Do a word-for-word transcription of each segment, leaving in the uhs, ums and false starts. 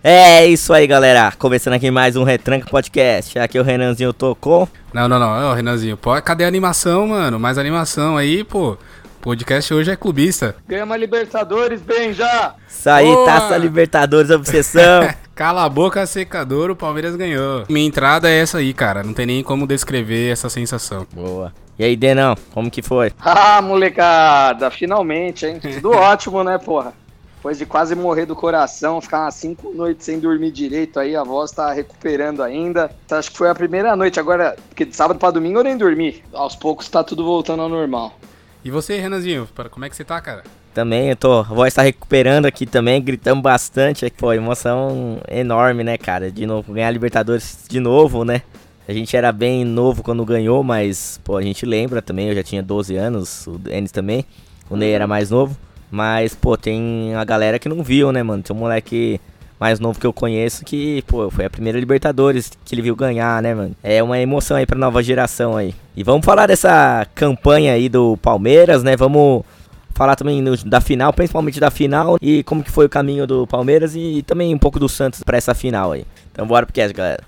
É isso aí, galera. Começando aqui mais um Retranca Podcast. Aqui o Renanzinho tocou. Não, não, não. Ô, Renanzinho, pô, cadê a animação, mano? Mais animação aí, pô. Podcast hoje é clubista. Ganha uma Libertadores, bem já. Isso aí, Boa. Taça Libertadores, obsessão. Cala a boca, secador, o Palmeiras ganhou. Minha entrada é essa aí, cara. Não tem nem como descrever essa sensação. Boa. E aí, Denão, como que foi? Ah, molecada, finalmente, hein? Tudo ótimo, né, porra? Depois de quase morrer do coração, ficar umas cinco noites sem dormir direito aí, a voz tá recuperando ainda. Acho que foi a primeira noite, agora, porque de sábado pra domingo eu nem dormi. Aos poucos tá tudo voltando ao normal. E você, Renanzinho, como é que você tá, cara? Também, eu tô, a voz tá recuperando aqui também, gritando bastante. Pô, emoção enorme, né, cara? De novo, ganhar a Libertadores de novo, né? A gente era bem novo quando ganhou, mas, pô, a gente lembra também, eu já tinha doze anos, o Enes também, o Ney era mais novo. Mas, pô, tem a galera que não viu, né, mano? Tem um moleque mais novo que eu conheço que, pô, foi a primeira Libertadores que ele viu ganhar, né, mano? É uma emoção aí pra nova geração aí. E vamos falar dessa campanha aí do Palmeiras, né? Vamos falar também no, da final, principalmente da final, e como que foi o caminho do Palmeiras e, e também um pouco do Santos pra essa final aí. Então bora pro cast, galera.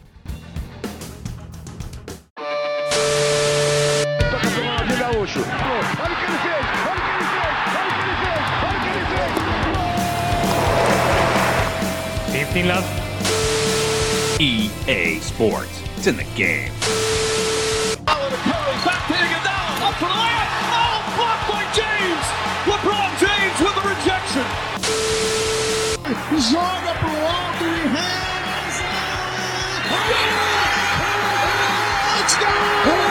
Love. E A Sports. It's in the game. Back to Iguodala. Up for the layup. Oh, blocked by James. LeBron James with the rejection. Joga pro alto e reza. Touchdown!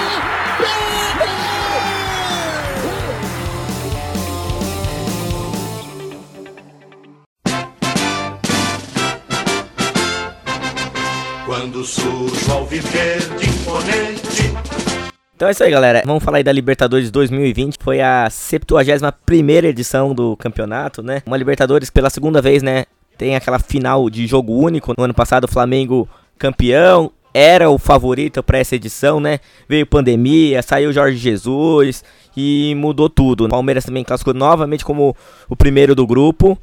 Quando surge ao viver de imponente. Então é isso aí, galera. Vamos falar aí da Libertadores dois mil e vinte. Foi a septuagésima primeira edição do campeonato, né? Uma Libertadores que pela segunda vez, né? Tem aquela final de jogo único. No ano passado o Flamengo campeão. Era o favorito para essa edição, né? Veio pandemia, saiu Jorge Jesus e mudou tudo. O Palmeiras também classificou novamente como o primeiro do grupo.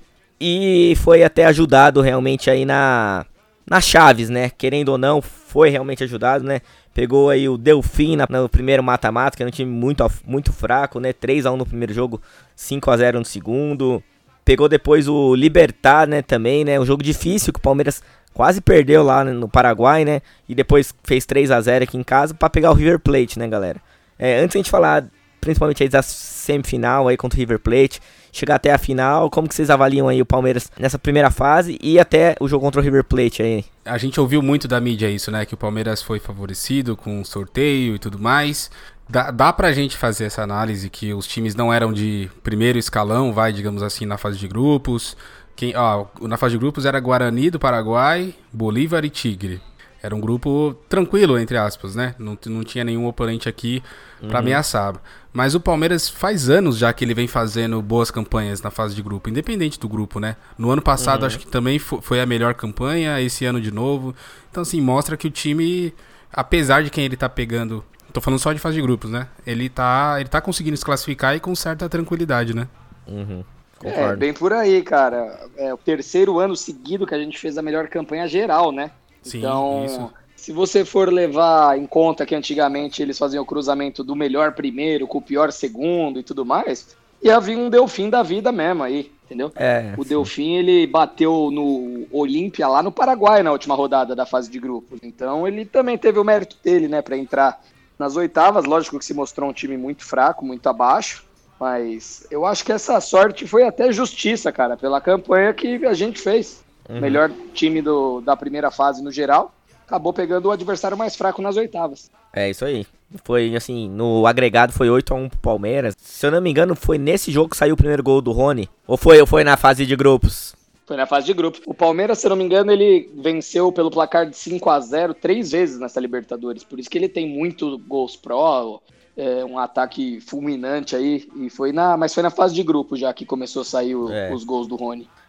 E foi até ajudado realmente aí na... nas chaves, né? Querendo ou não, foi realmente ajudado, né? Pegou aí o Delfim na, no primeiro mata-mata, que era um time muito, muito fraco, né? três a um no primeiro jogo, cinco a zero no segundo. Pegou depois o Libertad, né? Também, né? Um jogo difícil que o Palmeiras quase perdeu lá no Paraguai, né? E depois fez três a zero aqui em casa pra pegar o River Plate, né, galera? É, antes de a gente falar principalmente aí da semifinal aí contra o River Plate, chegar até a final, como que vocês avaliam aí o Palmeiras nessa primeira fase e até o jogo contra o River Plate aí? A gente ouviu muito da mídia isso, né, que o Palmeiras foi favorecido com sorteio e tudo mais. Dá, dá pra gente fazer essa análise que os times não eram de primeiro escalão, vai, digamos assim, na fase de grupos. Quem, ó, na fase de grupos era Guarani do Paraguai, Bolívar e Tigre. Era um grupo tranquilo, entre aspas, né? Não, não tinha nenhum oponente aqui pra uhum. ameaçar. Mas o Palmeiras faz anos já que ele vem fazendo boas campanhas na fase de grupo, independente do grupo, né? No ano passado uhum. acho que também foi a melhor campanha, esse ano de novo. Então, assim, mostra que o time, apesar de quem ele tá pegando... Tô falando só de fase de grupos, né? Ele tá, ele tá conseguindo se classificar e com certa tranquilidade, né? Uhum. É, bem por aí, cara. É o terceiro ano seguido que a gente fez a melhor campanha geral, né? Sim, então, isso. Se você for levar em conta que antigamente eles faziam o cruzamento do melhor primeiro com o pior segundo e tudo mais, ia vir um Delfim da vida mesmo aí, entendeu? É, o sim. Delfim, ele bateu no Olímpia lá no Paraguai na última rodada da fase de grupos. Então ele também teve o mérito dele, né, pra entrar nas oitavas. Lógico que se mostrou um time muito fraco, muito abaixo, mas eu acho que essa sorte foi até justiça, cara, pela campanha que a gente fez. Uhum. Melhor time do, da primeira fase no geral, acabou pegando o adversário mais fraco nas oitavas. É isso aí. Foi assim, no agregado foi oito a um pro Palmeiras. Se eu não me engano, foi nesse jogo que saiu o primeiro gol do Rony? Ou foi, ou foi na fase de grupos? Foi na fase de grupos. O Palmeiras, se eu não me engano, ele venceu pelo placar de cinco a zero três vezes nessa Libertadores. Por isso que ele tem muito gols pró, é, um ataque fulminante aí. E foi na, mas foi na fase de grupo já que começou a sair o, é. os gols do Rony.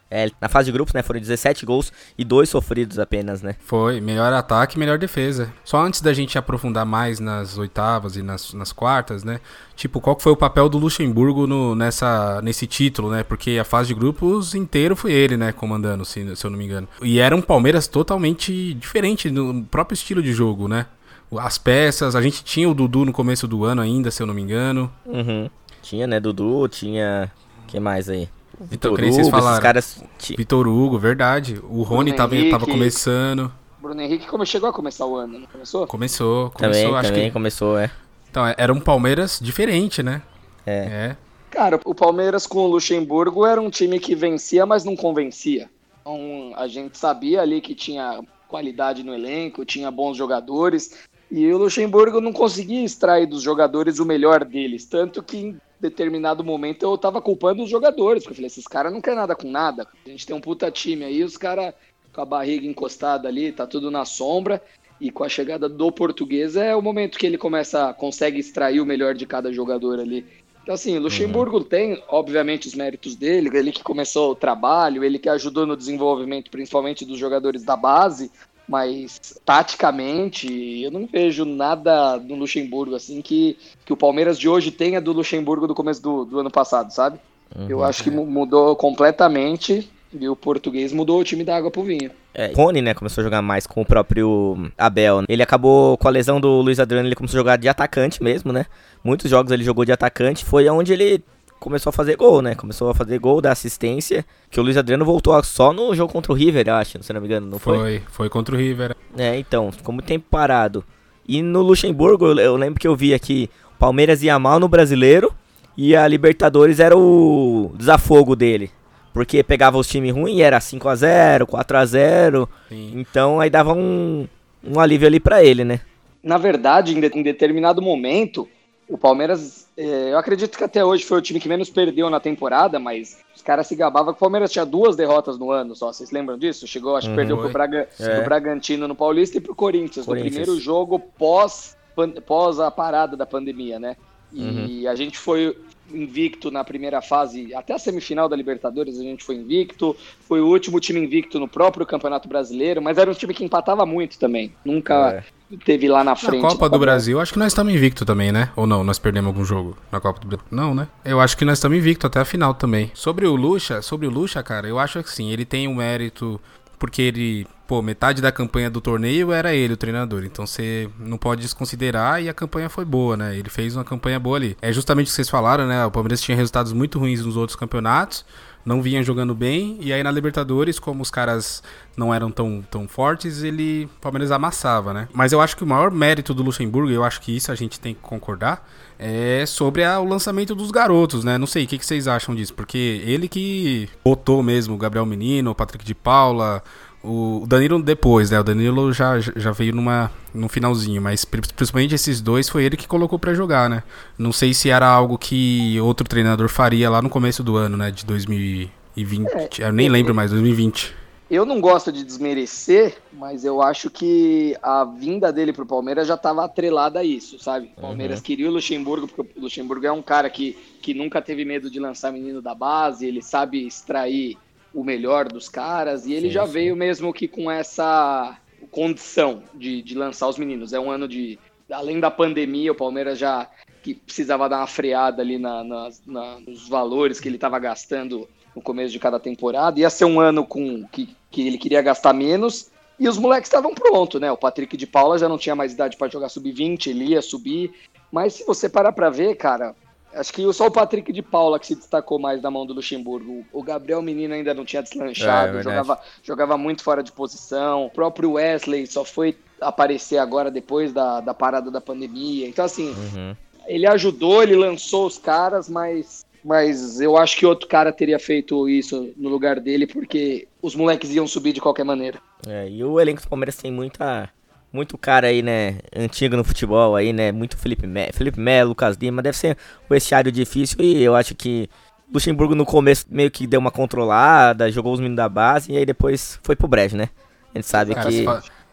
É, na fase de grupos, né, foram dezessete gols e dois sofridos apenas, né? Foi, melhor ataque e melhor defesa. Só antes da gente aprofundar mais nas oitavas e nas, nas quartas, né? Tipo, qual que foi o papel do Luxemburgo no, nessa, nesse título, né? Porque a fase de grupos inteiro foi ele, né, comandando, se, se eu não me engano. E era um Palmeiras totalmente diferente no próprio estilo de jogo, né? As peças, a gente tinha o Dudu no começo do ano ainda, se eu não me engano. Uhum. Tinha, né, Dudu, tinha... que mais aí? Vitor Hugo, vocês falaram. Caras... Vitor Hugo, verdade. O Rony tava, tava começando. Bruno Henrique como chegou a começar o ano, não começou? Começou, começou. Também, acho também que... começou, é. Então, era um Palmeiras diferente, né? É. é. Cara, o Palmeiras com o Luxemburgo era um time que vencia, mas não convencia. Então, a gente sabia ali que tinha qualidade no elenco, tinha bons jogadores, e o Luxemburgo não conseguia extrair dos jogadores o melhor deles, tanto que em determinado momento eu tava culpando os jogadores, porque eu falei, esses caras não querem nada com nada, a gente tem um puta time aí, os caras com a barriga encostada ali, tá tudo na sombra, e com a chegada do Português é o momento que ele começa, consegue extrair o melhor de cada jogador ali. Então assim, o Luxemburgo uhum. tem, obviamente, os méritos dele, ele que começou o trabalho, ele que ajudou no desenvolvimento, principalmente dos jogadores da base, mas taticamente eu não vejo nada do Luxemburgo assim que, que o Palmeiras de hoje tenha do Luxemburgo do começo do, do ano passado, sabe? Uhum, eu acho que mudou completamente e o Português mudou o time da água pro vinho. É, Rony, né, começou a jogar mais com o próprio Abel. Ele acabou com a lesão do Luiz Adriano, ele começou a jogar de atacante mesmo, né? Muitos jogos ele jogou de atacante, foi onde ele começou a fazer gol, né? Começou a fazer gol da assistência, que o Luiz Adriano voltou só no jogo contra o River, eu acho, se não me engano, não foi? Foi, foi contra o River. É, então, ficou muito tempo parado. E no Luxemburgo, eu, eu lembro que eu vi aqui, o Palmeiras ia mal no Brasileiro e a Libertadores era o desafogo dele. Porque pegava os times ruins e era cinco a zero, quatro a zero, Sim. Então aí dava um, um alívio ali pra ele, né? Na verdade, em, de, em determinado momento, o Palmeiras, eh, eu acredito que até hoje foi o time que menos perdeu na temporada, mas os caras se gabavam que o Palmeiras tinha duas derrotas no ano só, vocês lembram disso? Chegou, acho que uhum, perdeu pro, Braga, é. pro Bragantino no Paulista e pro Corinthians, Corinthians. no primeiro jogo pós, pós a parada da pandemia, né? E uhum. a gente foi invicto na primeira fase, até a semifinal da Libertadores a gente foi invicto, foi o último time invicto no próprio Campeonato Brasileiro, mas era um time que empatava muito também, nunca é. teve lá na frente. Na Copa do Brasil, acho que nós estamos invicto também, né? Ou não, nós perdemos algum jogo na Copa do Brasil? Não, né? Eu acho que nós estamos invicto até a final também. Sobre o Lucha, sobre o Lucha, cara, eu acho que sim, ele tem um mérito, porque ele, pô, metade da campanha do torneio era ele, o treinador. Então você não pode desconsiderar e a campanha foi boa, né? Ele fez uma campanha boa ali. É justamente o que vocês falaram, né? O Palmeiras tinha resultados muito ruins nos outros campeonatos, não vinha jogando bem, e aí na Libertadores, como os caras não eram tão, tão fortes, ele, o Palmeiras amassava, né? Mas eu acho que o maior mérito do Luxemburgo, eu acho que isso a gente tem que concordar, é sobre a, o lançamento dos garotos, né? Não sei, o que, que vocês acham disso? Porque ele que botou mesmo o Gabriel Menino, o Patrick de Paula, o Danilo depois, né? O Danilo já, já veio numa, no finalzinho, mas principalmente esses dois foi ele que colocou pra jogar, né? Não sei se era algo que outro treinador faria lá no começo do ano, né? De dois mil e vinte. É, eu nem lembro mais, dois mil e vinte. Eu não gosto de desmerecer, mas eu acho que a vinda dele pro Palmeiras já estava atrelada a isso, sabe? O Palmeiras uhum. queria o Luxemburgo, porque o Luxemburgo é um cara que, que nunca teve medo de lançar menino da base, ele sabe extrair o melhor dos caras, e ele sim, já sim. veio mesmo que com essa condição de, de lançar os meninos. É um ano de... Além da pandemia, o Palmeiras já que precisava dar uma freada ali na, na, na, nos valores que ele estava gastando no começo de cada temporada. Ia ser um ano com que, que ele queria gastar menos, e os moleques estavam prontos, né? O Patrick de Paula já não tinha mais idade para jogar sub vinte, ele ia subir. Mas se você parar para ver, cara... Acho que só o Patrick de Paula que se destacou mais na mão do Luxemburgo. O Gabriel Menino ainda não tinha deslanchado, é, é jogava, jogava muito fora de posição. O próprio Wesley só foi aparecer agora depois da, da parada da pandemia. Então, assim, uhum. ele ajudou, ele lançou os caras, mas, mas eu acho que outro cara teria feito isso no lugar dele, porque os moleques iam subir de qualquer maneira. É, e o elenco do Palmeiras tem muita... Muito cara aí, né, antigo no futebol aí, né, muito Felipe Melo, Felipe Melo, Lucas Lima, deve ser um vestiário difícil, e eu acho que Luxemburgo no começo meio que deu uma controlada, jogou os meninos da base, e aí depois foi pro brejo, né, a gente sabe cara, que... Você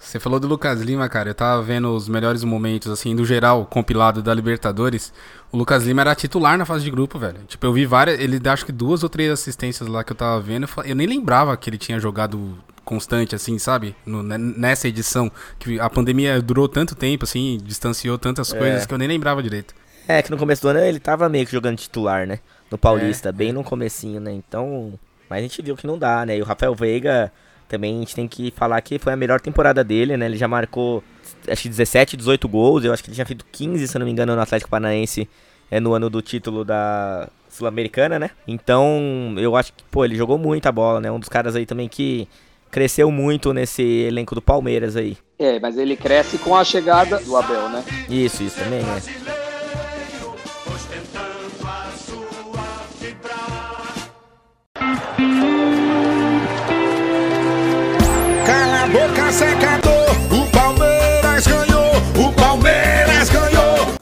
Você falou do Lucas Lima, cara, eu tava vendo os melhores momentos, assim, do geral, compilado da Libertadores. O Lucas Lima era titular na fase de grupo, velho. Tipo, eu vi várias, ele dá acho que duas ou três assistências lá que eu tava vendo, eu nem lembrava que ele tinha jogado constante, assim, sabe? No, nessa edição, que a pandemia durou tanto tempo, assim, distanciou tantas é. coisas que eu nem lembrava direito. É, que no começo do ano ele tava meio que jogando titular, né? No Paulista, é. bem no comecinho, né? Então, mas a gente viu que não dá, né? E o Rafael Veiga... Também a gente tem que falar que foi a melhor temporada dele, né? Ele já marcou, acho que dezessete, dezoito gols. Eu acho que ele tinha feito quinze, se eu não me engano, no Atlético Paranaense é, no ano do título da Sul-Americana, né? Então, eu acho que, pô, ele jogou muita bola, né? Um dos caras aí também que cresceu muito nesse elenco do Palmeiras aí. É, mas ele cresce com a chegada do Abel, né? Isso, isso também, né? Cala a boca, secador, o Palmeiras ganhou, o Palmeiras ganhou.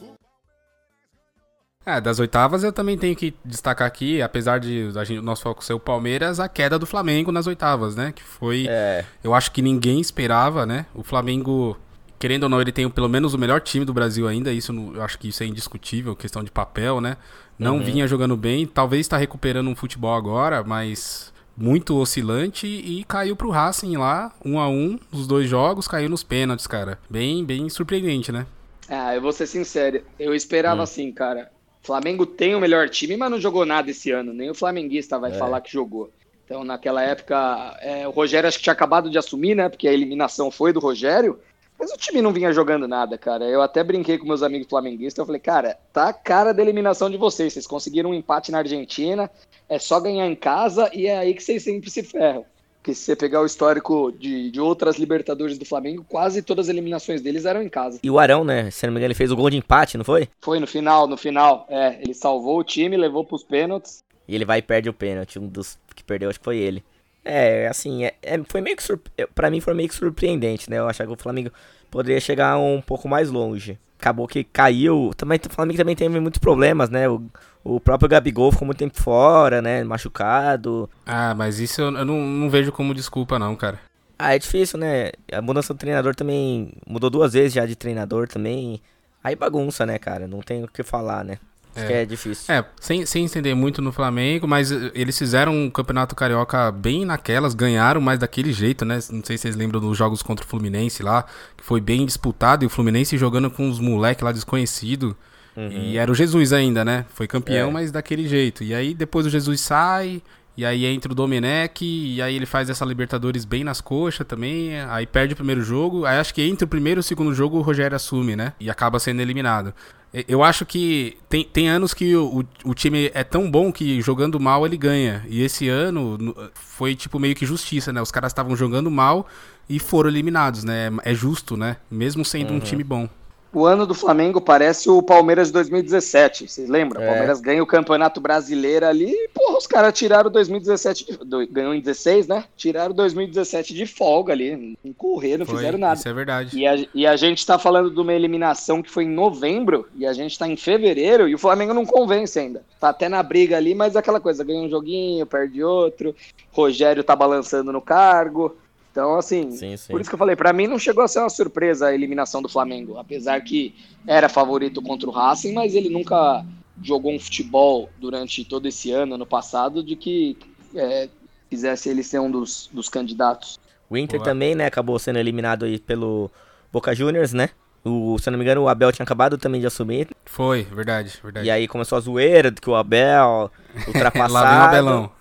É, das oitavas eu também tenho que destacar aqui, apesar de a gente, o nosso foco ser o Palmeiras, a queda do Flamengo nas oitavas, né? Que foi, é. eu acho que ninguém esperava, né? O Flamengo, querendo ou não, ele tem pelo menos o melhor time do Brasil ainda, isso eu acho que isso é indiscutível, questão de papel, né? Não uhum. vinha jogando bem, talvez está recuperando um futebol agora, mas... muito oscilante e caiu pro Racing lá, um a um, os dois jogos, caiu nos pênaltis, cara. Bem, bem surpreendente, né? Ah, eu vou ser sincero, eu esperava hum. assim, cara. Flamengo tem o melhor time, mas não jogou nada esse ano, nem o flamenguista vai é. falar que jogou. Então, naquela época, é, o Rogério acho que tinha acabado de assumir, né, porque a eliminação foi do Rogério, mas o time não vinha jogando nada, cara. Eu até brinquei com meus amigos flamenguistas, eu falei, cara, tá a cara da eliminação de vocês, vocês conseguiram um empate na Argentina, é só ganhar em casa e é aí que vocês sempre se ferram. Porque se você pegar o histórico de, de outras Libertadores do Flamengo, quase todas as eliminações deles eram em casa. E o Arão, né, se não me engano, ele fez o gol de empate, não foi? Foi no final, no final, é, ele salvou o time, levou pros pênaltis. E ele vai e perde o pênalti, um dos que perdeu acho que foi ele. É, assim, é, é, foi meio que surpre... pra mim foi meio que surpreendente, né, eu achava que o Flamengo poderia chegar um pouco mais longe. Acabou que caiu, também, o Flamengo também teve muitos problemas, né, o, o próprio Gabigol ficou muito tempo fora, né, machucado. Ah, mas isso eu, eu não, não vejo como desculpa não, cara. Ah, é difícil, né, a mudança do treinador também, mudou duas vezes já de treinador também, aí bagunça, né, cara, não tem o que falar, né. Acho é. que é difícil. É, sem, sem entender muito no Flamengo, mas eles fizeram um campeonato carioca bem naquelas, ganharam, mas daquele jeito, né? Não sei se vocês lembram dos jogos contra o Fluminense lá, que foi bem disputado, e o Fluminense jogando com os moleques lá desconhecidos. Uhum. E era o Jesus ainda, né? Foi campeão, é. mas daquele jeito. E aí depois o Jesus sai, e aí entra o Domenech, e aí ele faz essa Libertadores bem nas coxas também, aí perde o primeiro jogo, aí acho que entre o primeiro e o segundo jogo o Rogério assume, né? E acaba sendo eliminado. Eu acho que tem, tem anos que o, o time é tão bom que jogando mal ele ganha. E esse ano foi tipo meio que justiça, né? Os caras estavam jogando mal e foram eliminados, né? É justo, né? Mesmo sendo uhum. um time bom. O ano do Flamengo parece o Palmeiras de dois mil e dezessete, vocês lembram? O é. Palmeiras ganha o Campeonato Brasileiro ali e, porra, os caras tiraram dois mil e dezessete, de, do, ganhou em dezesseis, né? Tiraram dois mil e dezessete de folga ali, não correram, não foi, fizeram nada. Isso é verdade. E a, e a gente tá falando de uma eliminação que foi em novembro e a gente tá em fevereiro e o Flamengo não convence ainda. Tá até na briga ali, mas aquela coisa, ganha um joguinho, perde outro, Rogério tá balançando no cargo... Então, assim, sim, sim. Por isso que eu falei, pra mim não chegou a ser uma surpresa a eliminação do Flamengo, apesar que era favorito contra o Racing, mas ele nunca jogou um futebol durante todo esse ano, ano passado, de que é, quisesse ele ser um dos, dos candidatos. O Inter Boa. também, né, acabou sendo eliminado aí pelo Boca Juniors, né? O, se eu não me engano, o Abel tinha acabado também de assumir. Foi, verdade, verdade. E aí começou a zoeira de que o Abel ultrapassado. Lá vem o Abelão.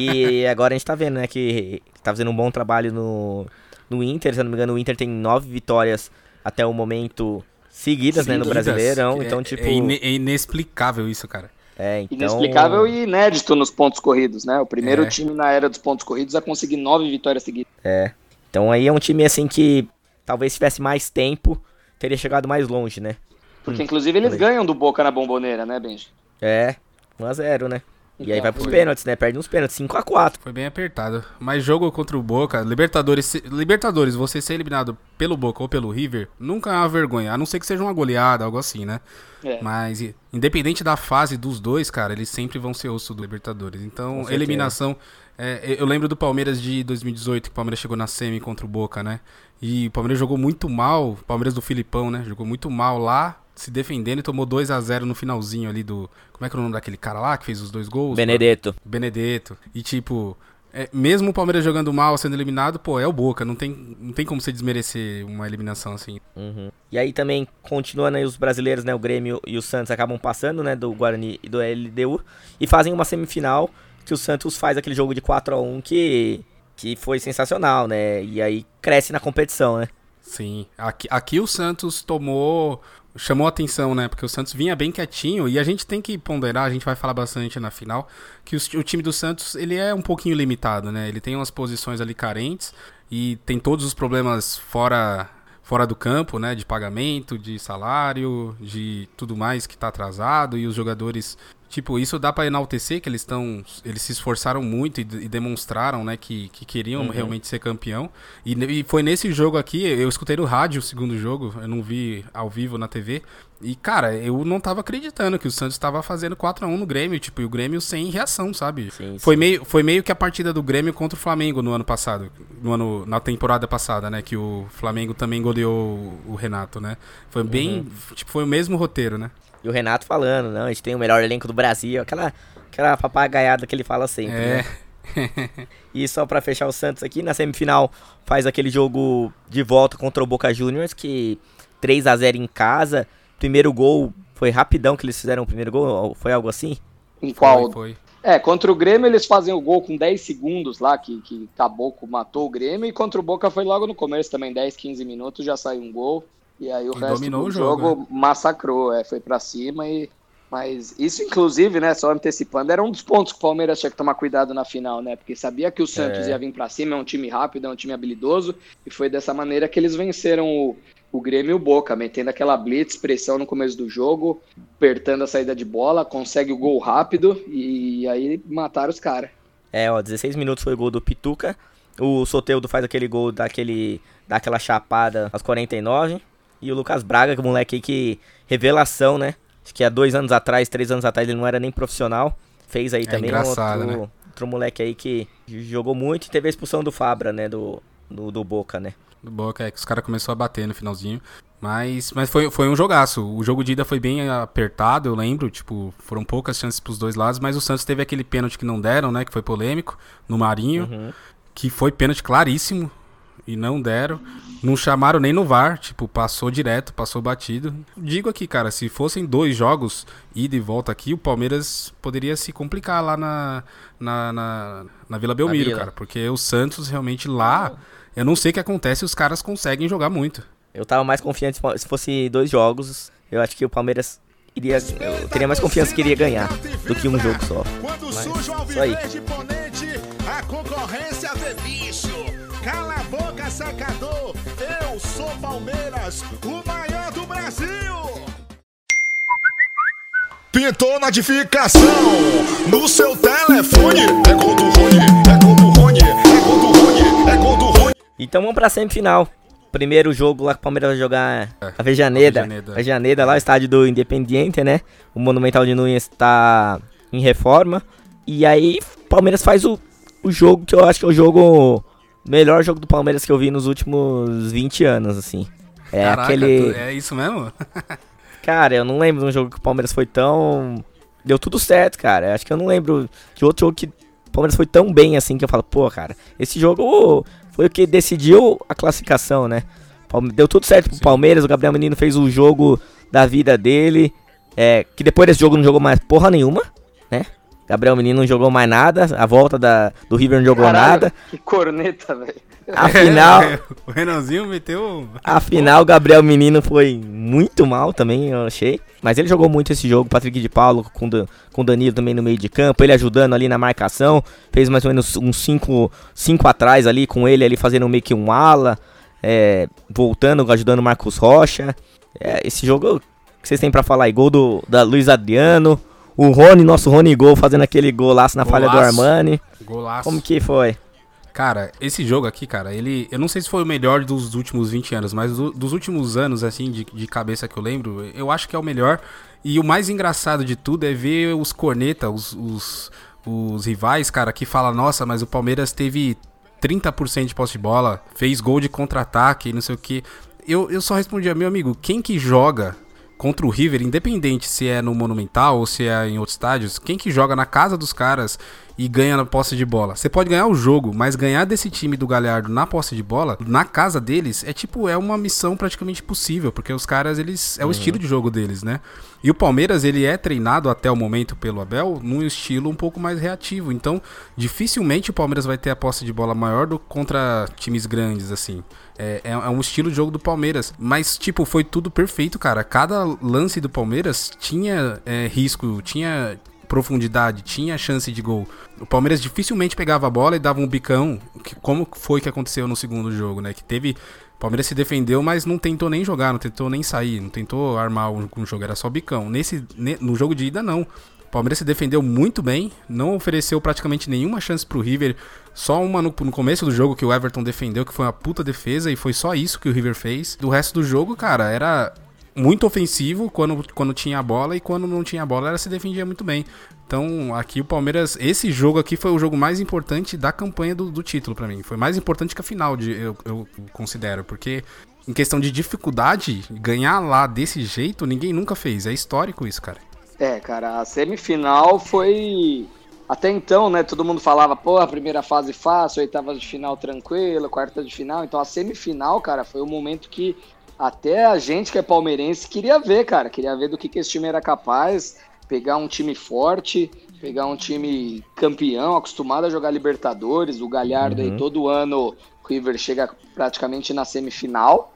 E agora a gente tá vendo, né, que tá fazendo um bom trabalho no, no Inter, se eu não me engano o Inter tem nove vitórias até o momento seguidas, seguidas né, no Brasileirão, então é, tipo... É inexplicável isso, cara. É, então... Inexplicável e inédito nos pontos corridos, né, o primeiro é. time na era dos pontos corridos a conseguir nove vitórias seguidas. É, então aí é um time assim que talvez se tivesse mais tempo, teria chegado mais longe, né. Porque hum. inclusive eles ganham do Boca na Bomboneira, né, Benji? É, um a zero, né. E aí vai pros pênaltis, né? Perde uns pênaltis, cinco a quatro. Foi bem apertado. Mas jogo contra o Boca, Libertadores, Libertadores, você ser eliminado pelo Boca ou pelo River, nunca é uma vergonha. A não ser que seja uma goleada, algo assim, né? É. Mas, independente da fase dos dois, cara, eles sempre vão ser osso do Libertadores. Então, eliminação... É, eu lembro do Palmeiras de dois mil e dezoito, que o Palmeiras chegou na semi contra o Boca, né? E o Palmeiras jogou muito mal, o Palmeiras do Filipão, né? Jogou muito mal lá, se defendendo, e tomou dois a zero no finalzinho ali do... Como é que é o nome daquele cara lá que fez os dois gols? Benedetto. Mano? Benedetto. E tipo, é, mesmo o Palmeiras jogando mal, sendo eliminado, pô, é o Boca. Não tem, não tem como você desmerecer uma eliminação assim. Uhum. E aí também, continuando aí os brasileiros, né? O Grêmio e o Santos acabam passando, né? Do Guarani e do L D U. E fazem uma semifinal que o Santos faz aquele jogo de quatro a um que, que foi sensacional, né? E aí cresce na competição, né? Sim. Aqui, aqui o Santos tomou... Chamou atenção, né? Porque o Santos vinha bem quietinho e a gente tem que ponderar, a gente vai falar bastante na final, que o, o time do Santos, ele é um pouquinho limitado, né? Ele tem umas posições ali carentes e tem todos os problemas fora, fora do campo, né? De pagamento, de salário, de tudo mais que tá atrasado e os jogadores... Tipo, isso dá pra enaltecer que eles estão, eles se esforçaram muito e, e demonstraram, né, que, que queriam uhum. realmente ser campeão. E, e foi nesse jogo aqui, eu escutei no rádio o segundo jogo, eu não vi ao vivo na T V. E, cara, eu não tava acreditando que o Santos tava fazendo quatro a um no Grêmio, tipo, e o Grêmio sem reação, sabe? Sim, foi, sim. Meio, foi meio que a partida do Grêmio contra o Flamengo no ano passado, no ano, na temporada passada, né, que o Flamengo também goleou o Renato, né? Foi bem, uhum. tipo, foi o mesmo roteiro, né? E o Renato falando, não, a gente tem o melhor elenco do Brasil, aquela, aquela papagaiada que ele fala sempre, é. né? E só pra fechar o Santos aqui, na semifinal faz aquele jogo de volta contra o Boca Juniors, que três a zero em casa, primeiro gol, foi rapidão que eles fizeram o primeiro gol, foi algo assim? Em qual? Foi, foi. É, contra o Grêmio eles fazem o gol com dez segundos lá, que, que Caboclo matou o Grêmio, e contra o Boca foi logo no começo também, dez, quinze minutos, já saiu um gol. E aí o e resto do o jogo, jogo né? massacrou, é, foi pra cima e... Mas isso, inclusive, né, só antecipando, era um dos pontos que o Palmeiras tinha que tomar cuidado na final, né? Porque sabia que o Santos é. ia vir pra cima, é um time rápido, é um time habilidoso, e foi dessa maneira que eles venceram o, o Grêmio e o Boca, metendo aquela blitz, pressão no começo do jogo, apertando a saída de bola, consegue o gol rápido, e aí mataram os caras. É, ó, dezesseis minutos foi o gol do Pituca, o Soteldo faz aquele gol daquele, daquela chapada aos quarenta e nove, e o Lucas Braga, que é o moleque aí que... Revelação, né? Acho que há dois anos atrás, três anos atrás, ele não era nem profissional. Fez aí é também um outro, né? outro moleque aí que jogou muito e teve a expulsão do Fabra, né? Do, do, do Boca, né? Do Boca, é que os caras começaram a bater no finalzinho. Mas, mas foi, foi um jogaço. O jogo de ida foi bem apertado, eu lembro. Tipo, foram poucas chances pros dois lados. Mas o Santos teve aquele pênalti que não deram, né? Que foi polêmico, no Marinho. Uhum. Que foi pênalti claríssimo. E não deram, não chamaram nem no V A R, tipo, passou direto, passou batido. Digo aqui, cara, se fossem dois jogos, ida e volta aqui, o Palmeiras poderia se complicar lá na, na, na, na Vila Belmiro, Vila. cara, porque o Santos realmente lá, eu não sei o que acontece, os caras conseguem jogar muito. Eu tava mais confiante se fosse dois jogos, eu acho que o Palmeiras iria, eu teria mais confiança que iria ganhar do que um jogo só. Mas, isso aí. A concorrência vê bicho. Cala a boca, secador. Eu sou Palmeiras, o maior do Brasil. Pintou notificação no seu telefone. É gol do Rony, é gol do Rony, é gol do Rony, é gol do Rony. Então vamos pra semifinal. Primeiro jogo lá que o Palmeiras vai jogar é, a Vejaneda. A Vejaneda lá, o estádio do Independiente, né? O Monumental de Nunes tá em reforma. E aí o Palmeiras faz o, o jogo que eu acho que é o jogo... Melhor jogo do Palmeiras que eu vi nos últimos vinte anos, assim. É Caraca, aquele... é isso mesmo? Cara, eu não lembro de um jogo que o Palmeiras foi tão... Deu tudo certo, cara. Acho que eu não lembro de outro jogo que o Palmeiras foi tão bem, assim, que eu falo, pô, cara, esse jogo foi o que decidiu a classificação, né? Deu tudo certo pro Sim. Palmeiras, o Gabriel Menino fez o jogo da vida dele, é, que depois desse jogo não jogou mais porra nenhuma, né? Gabriel Menino não jogou mais nada, a volta da, do River não jogou Caralho, nada. Que corneta, velho. Afinal, o Renanzinho meteu... Afinal, o Gabriel Menino foi muito mal também, eu achei. Mas ele jogou muito esse jogo, Patrick de Paulo com o Danilo também no meio de campo, ele ajudando ali na marcação, fez mais ou menos uns cinco atrás ali, com ele ali fazendo meio que um ala, é, voltando, ajudando o Marcos Rocha. É, esse jogo que vocês têm pra falar aí, gol do, da Luiz Adriano... O Rony, nosso Rony Gol, fazendo aquele golaço na Golaço. falha do Armani. Golaço. Como que foi? Cara, esse jogo aqui, cara, ele... Eu não sei se foi o melhor dos últimos vinte anos, mas do, dos últimos anos, assim, de, de cabeça que eu lembro, eu acho que é o melhor. E o mais engraçado de tudo é ver os corneta, os, os, os rivais, cara, que falam, nossa, mas o Palmeiras teve trinta por cento de posse de bola, fez gol de contra-ataque, não sei o que. Eu, eu só respondi a meu amigo, quem que joga contra o River, independente se é no Monumental ou se é em outros estádios, quem que joga na casa dos caras e ganha na posse de bola? Você pode ganhar o jogo, mas ganhar desse time do Galhardo na posse de bola, na casa deles, é tipo, é uma missão praticamente impossível, porque os caras, eles, é o uhum. estilo de jogo deles, né? E o Palmeiras, ele é treinado até o momento pelo Abel num estilo um pouco mais reativo, então dificilmente o Palmeiras vai ter a posse de bola maior do contra times grandes, assim. É, é, é um estilo de jogo do Palmeiras, mas tipo, foi tudo perfeito, cara. Cada lance do Palmeiras tinha é, risco, tinha profundidade, tinha chance de gol. O Palmeiras dificilmente pegava a bola e dava um bicão, que, como foi que aconteceu no segundo jogo, né? Que teve... O Palmeiras se defendeu, mas não tentou nem jogar, não tentou nem sair, não tentou armar um, um jogo, era só bicão. Nesse, ne, no jogo de ida, não. O Palmeiras se defendeu muito bem, não ofereceu praticamente nenhuma chance pro River, só uma no, no começo do jogo que o Everton defendeu, que foi uma puta defesa, e foi só isso que o River fez. Do resto do jogo, cara, era muito ofensivo quando, quando tinha a bola, e quando não tinha a bola, ela se defendia muito bem. Então, aqui o Palmeiras, esse jogo aqui foi o jogo mais importante da campanha do, do título pra mim. Foi mais importante que a final, de, eu, eu considero, porque em questão de dificuldade, ganhar lá desse jeito, ninguém nunca fez. É histórico isso, cara. É, cara, a semifinal foi... Até então, né, todo mundo falava, pô, a primeira fase fácil, a oitava de final tranquila, quarta de final. Então a semifinal, cara, foi o momento que até a gente que é palmeirense queria ver, cara. Queria ver do que, que esse time era capaz, pegar um time forte, pegar um time campeão, acostumado a jogar Libertadores. O Galhardo uhum. aí todo ano, o River chega praticamente na semifinal.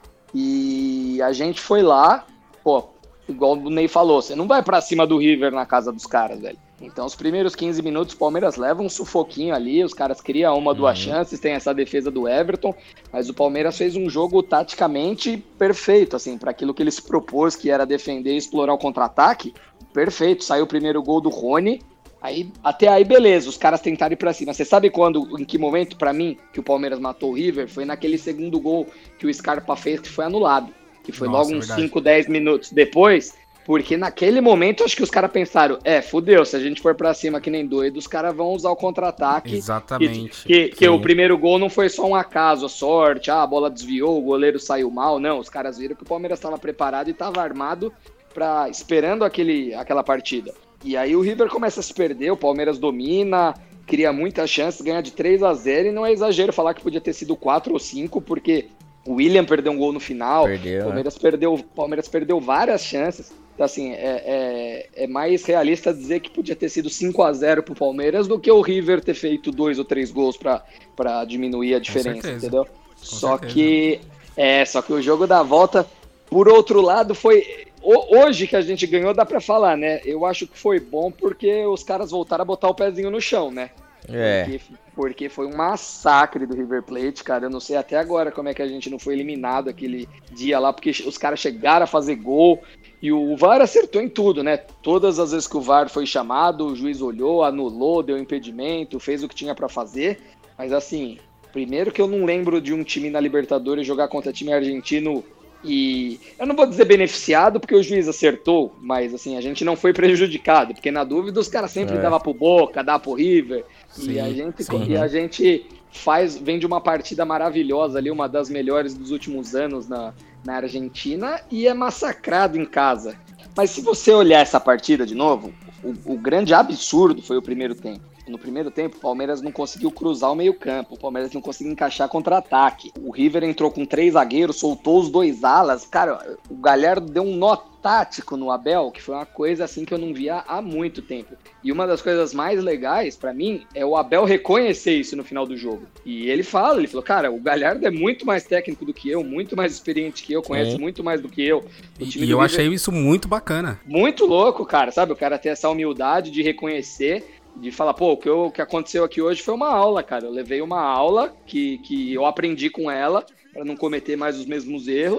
E a gente foi lá, pô, igual o Ney falou, você não vai pra cima do River na casa dos caras, velho. Então os primeiros quinze minutos o Palmeiras leva um sufoquinho ali, os caras criam uma, duas uhum. chances, tem essa defesa do Everton, mas o Palmeiras fez um jogo taticamente perfeito, assim, para aquilo que ele se propôs, que era defender e explorar o contra-ataque, perfeito. Saiu o primeiro gol do Rony, aí, até aí beleza, os caras tentaram ir pra cima. Você sabe quando, em que momento, pra mim, que o Palmeiras matou o River? Foi naquele segundo gol que o Scarpa fez, que foi anulado. Que foi Nossa, logo uns cinco, dez minutos depois, porque naquele momento acho que os caras pensaram, é, fudeu, se a gente for pra cima que nem doido, os caras vão usar o contra-ataque. Exatamente. Que, que, que o primeiro gol não foi só um acaso, a sorte, ah, a bola desviou, o goleiro saiu mal, não, os caras viram que o Palmeiras estava preparado e estava armado pra, esperando aquele, aquela partida. E aí o River começa a se perder, o Palmeiras domina, cria muitas chances, ganha de três a zero, e não é exagero falar que podia ter sido quatro ou cinco, porque o William perdeu um gol no final, perdeu, o Palmeiras, é. perdeu, Palmeiras perdeu várias chances. Então, assim, é, é, é mais realista dizer que podia ter sido cinco a zero pro Palmeiras do que o River ter feito dois ou três gols pra, pra diminuir a diferença, entendeu? Com só certeza. que é, só que o jogo da volta, por outro lado, foi... Hoje que a gente ganhou, dá pra falar, né? Eu acho que foi bom porque os caras voltaram a botar o pezinho no chão, né? É. Porque, porque foi um massacre do River Plate, cara. Eu não sei até agora como é que a gente não foi eliminado aquele dia lá, porque os caras chegaram a fazer gol e o V A R acertou em tudo, né? Todas as vezes que o V A R foi chamado, o juiz olhou, anulou, deu impedimento, fez o que tinha pra fazer. Mas assim, primeiro que eu não lembro de um time na Libertadores jogar contra time argentino e... Eu não vou dizer beneficiado porque o juiz acertou, mas assim, a gente não foi prejudicado, porque na dúvida os caras sempre é. davam pro Boca, davam pro River. Sim, e a gente, sim. e a gente faz, vem de uma partida maravilhosa ali, uma das melhores dos últimos anos na, na Argentina, e é massacrado em casa. Mas se você olhar essa partida de novo, o, o grande absurdo foi o primeiro tempo. No primeiro tempo, o Palmeiras não conseguiu cruzar o meio-campo, o Palmeiras não conseguiu encaixar contra-ataque. O River entrou com três zagueiros, soltou os dois alas. Cara, o Galhardo deu um nó tático no Abel, que foi uma coisa assim que eu não via há muito tempo. E uma das coisas mais legais, pra mim, é o Abel reconhecer isso no final do jogo. E ele fala, ele falou, cara, o Galhardo é muito mais técnico do que eu, muito mais experiente que eu, conhece é. muito mais do que eu. O time e eu River... achei isso muito bacana. Muito louco, cara, sabe? O cara ter essa humildade de reconhecer, de falar, pô, o que, eu, o que aconteceu aqui hoje foi uma aula, cara. Eu levei uma aula que, que eu aprendi com ela, para não cometer mais os mesmos erros.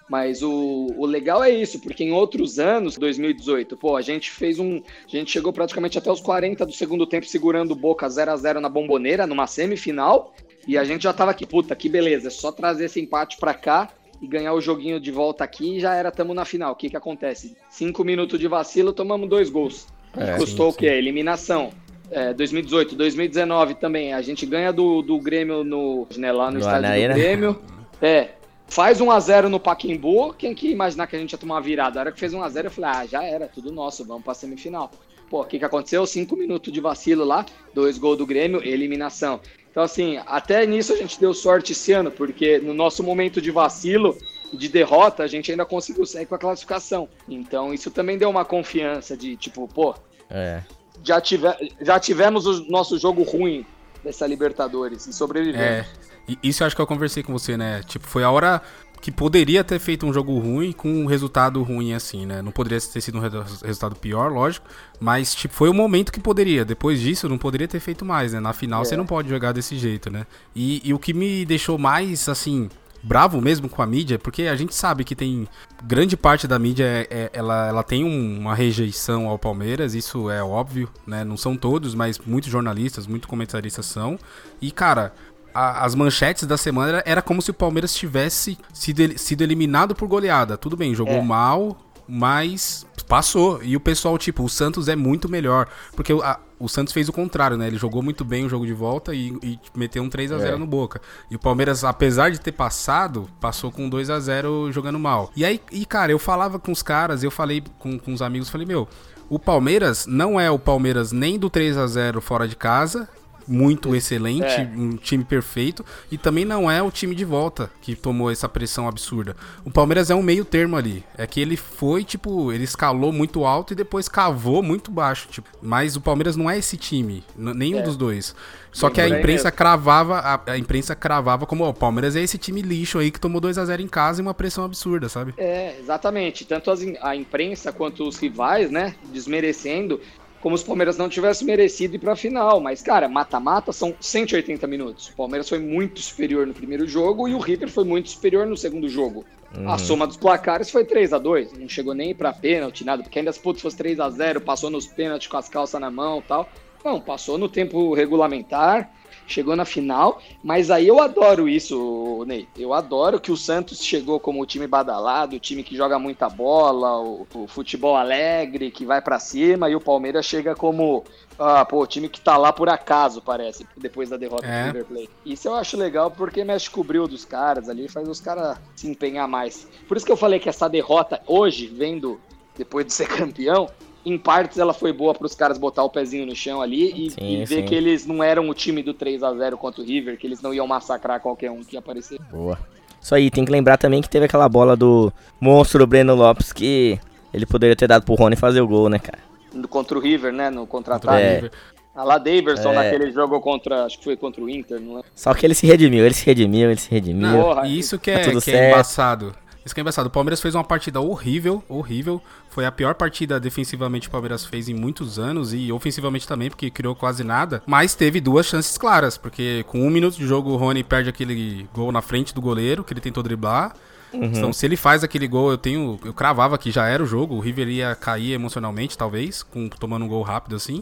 Mas o, o legal é isso, porque em outros anos, dois mil e dezoito, pô, a gente fez um... A gente chegou praticamente até os quarenta do segundo tempo segurando o Boca zero a zero na Bomboneira, numa semifinal, e a gente já tava aqui, puta, que beleza, é só trazer esse empate pra cá e ganhar o joguinho de volta aqui e já era, tamo na final. O que que acontece? Cinco minutos de vacilo, tomamos dois gols. É, Custou sim, o quê? Eliminação. É, dois mil e dezoito, dois mil e dezenove também, a gente ganha do, do Grêmio no, né, lá no, No estádio Anaíra. do Grêmio. É, faz um a zero no Pacaembu, quem que ia imaginar que a gente ia tomar uma virada? A hora que fez um a zero eu falei, ah, já era, tudo nosso, vamos pra semifinal. Pô, o que que aconteceu? Cinco minutos de vacilo lá, dois gols do Grêmio, eliminação. Então assim, até nisso a gente deu sorte esse ano, porque no nosso momento de vacilo e de derrota, a gente ainda conseguiu sair com a classificação. Então isso também deu uma confiança de tipo, pô... É. Já, tive, já tivemos o nosso jogo ruim dessa Libertadores e sobrevivemos. É, isso eu acho que eu conversei com você, né? Tipo, foi a hora que poderia ter feito um jogo ruim com um resultado ruim assim, né? Não poderia ter sido um resultado pior, lógico, mas tipo, foi o momento que poderia. Depois disso, não poderia ter feito mais, né? Na final, é. Você não pode jogar desse jeito, né? E, e o que me deixou mais, assim... bravo mesmo com a mídia, porque a gente sabe que tem grande parte da mídia, é, é, ela, ela tem um, uma rejeição ao Palmeiras, isso é óbvio, né? Não são todos, mas muitos jornalistas, muitos comentaristas são. E, cara, a, as manchetes da semana era, era como se o Palmeiras tivesse sido, sido eliminado por goleada. Tudo bem, jogou é. mal, mas passou. E o pessoal, tipo, o Santos é muito melhor, porque a, o Santos fez o contrário, né? Ele jogou muito bem o jogo de volta e, e meteu um três a zero é. no Boca. E o Palmeiras, apesar de ter passado, passou com dois a zero jogando mal. E aí, e, cara, eu falava com os caras, eu falei com, com os amigos, falei, meu, o Palmeiras não é o Palmeiras nem do três a zero fora de casa, muito excelente, é. um time perfeito, e também não é o time de volta que tomou essa pressão absurda. O Palmeiras é um meio termo ali, é que ele foi, tipo, ele escalou muito alto e depois cavou muito baixo, tipo, mas o Palmeiras não é esse time, nenhum é. dos dois. Só que a imprensa cravava, a, a imprensa cravava como, ó, o Palmeiras é esse time lixo aí que tomou dois a zero em casa e uma pressão absurda, sabe? É, exatamente, tanto as, a imprensa quanto os rivais, né, desmerecendo, como se o Palmeiras não tivesse merecido ir pra final. Mas, cara, mata-mata são cento e oitenta minutos. O Palmeiras foi muito superior no primeiro jogo e o River foi muito superior no segundo jogo. Uhum. A soma dos placares foi três a dois. Não chegou nem pra pênalti, nada. Porque ainda se putz, fosse três a zero, passou nos pênaltis com as calças na mão e tal. Não, passou no tempo regulamentar, chegou na final, mas aí eu adoro isso, Ney. Eu adoro que o Santos chegou como o time badalado, o time que joga muita bola, o, o futebol alegre, que vai pra cima, e o Palmeiras chega como, ah, pô, o time que tá lá por acaso, parece, depois da derrota é. do River Plate. Isso eu acho legal porque mexe com o brilho dos caras ali, faz os caras se empenhar mais. Por isso que eu falei que essa derrota hoje, vendo depois de ser campeão, em partes ela foi boa para os caras botar o pezinho no chão ali e, sim, e ver sim. que eles não eram o time do três a zero contra o River, que eles não iam massacrar qualquer um que aparecer. Boa. Isso aí, tem que lembrar também que teve aquela bola do monstro Breno Lopes que ele poderia ter dado pro Rony fazer o gol, né, cara? Contra o River, né, no contra-ataque. É. A lá Daverson, é. naquele jogo contra, acho que foi contra o Inter, não é? Só que ele se redimiu, ele se redimiu, ele se redimiu. Não, porra, isso que é, tá que é embaçado. Isso que é engraçado, o Palmeiras fez uma partida horrível, horrível, foi a pior partida defensivamente que o Palmeiras fez em muitos anos e ofensivamente também, porque criou quase nada, mas teve duas chances claras, porque com um minuto de jogo o Rony perde aquele gol na frente do goleiro, que ele tentou driblar. Uhum. Então, se ele faz aquele gol, eu tenho, eu cravava que já era o jogo, o River ia cair emocionalmente, talvez, com, tomando um gol rápido assim.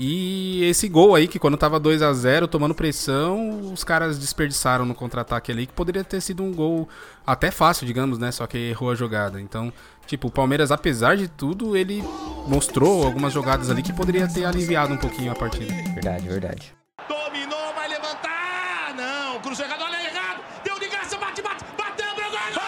E esse gol aí, que quando tava dois a zero, tomando pressão, os caras desperdiçaram no contra-ataque ali, que poderia ter sido um gol até fácil, digamos, né? Só que errou a jogada. Então, tipo, o Palmeiras, apesar de tudo, ele mostrou algumas jogadas ali que poderia ter aliviado um pouquinho a partida. Verdade, verdade. Dominou, vai levantar! Não, cruza errado, olha errado! Deu de graça, bate, bate! Bateu pro gol!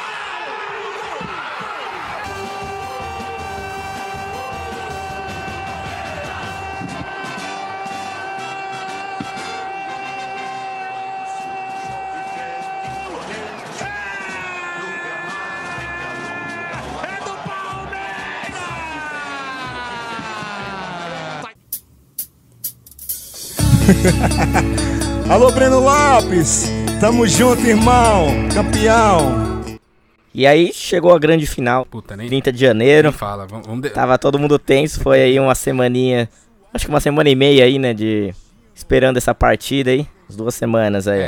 Alô, Breno Lopes, tamo junto, irmão, campeão. E aí chegou a grande final, Puta, nem, trinta de janeiro, fala. Vamos, vamos de... tava todo mundo tenso, foi aí uma semaninha, acho que uma semana e meia aí, né, de esperando essa partida aí, as duas semanas aí. É.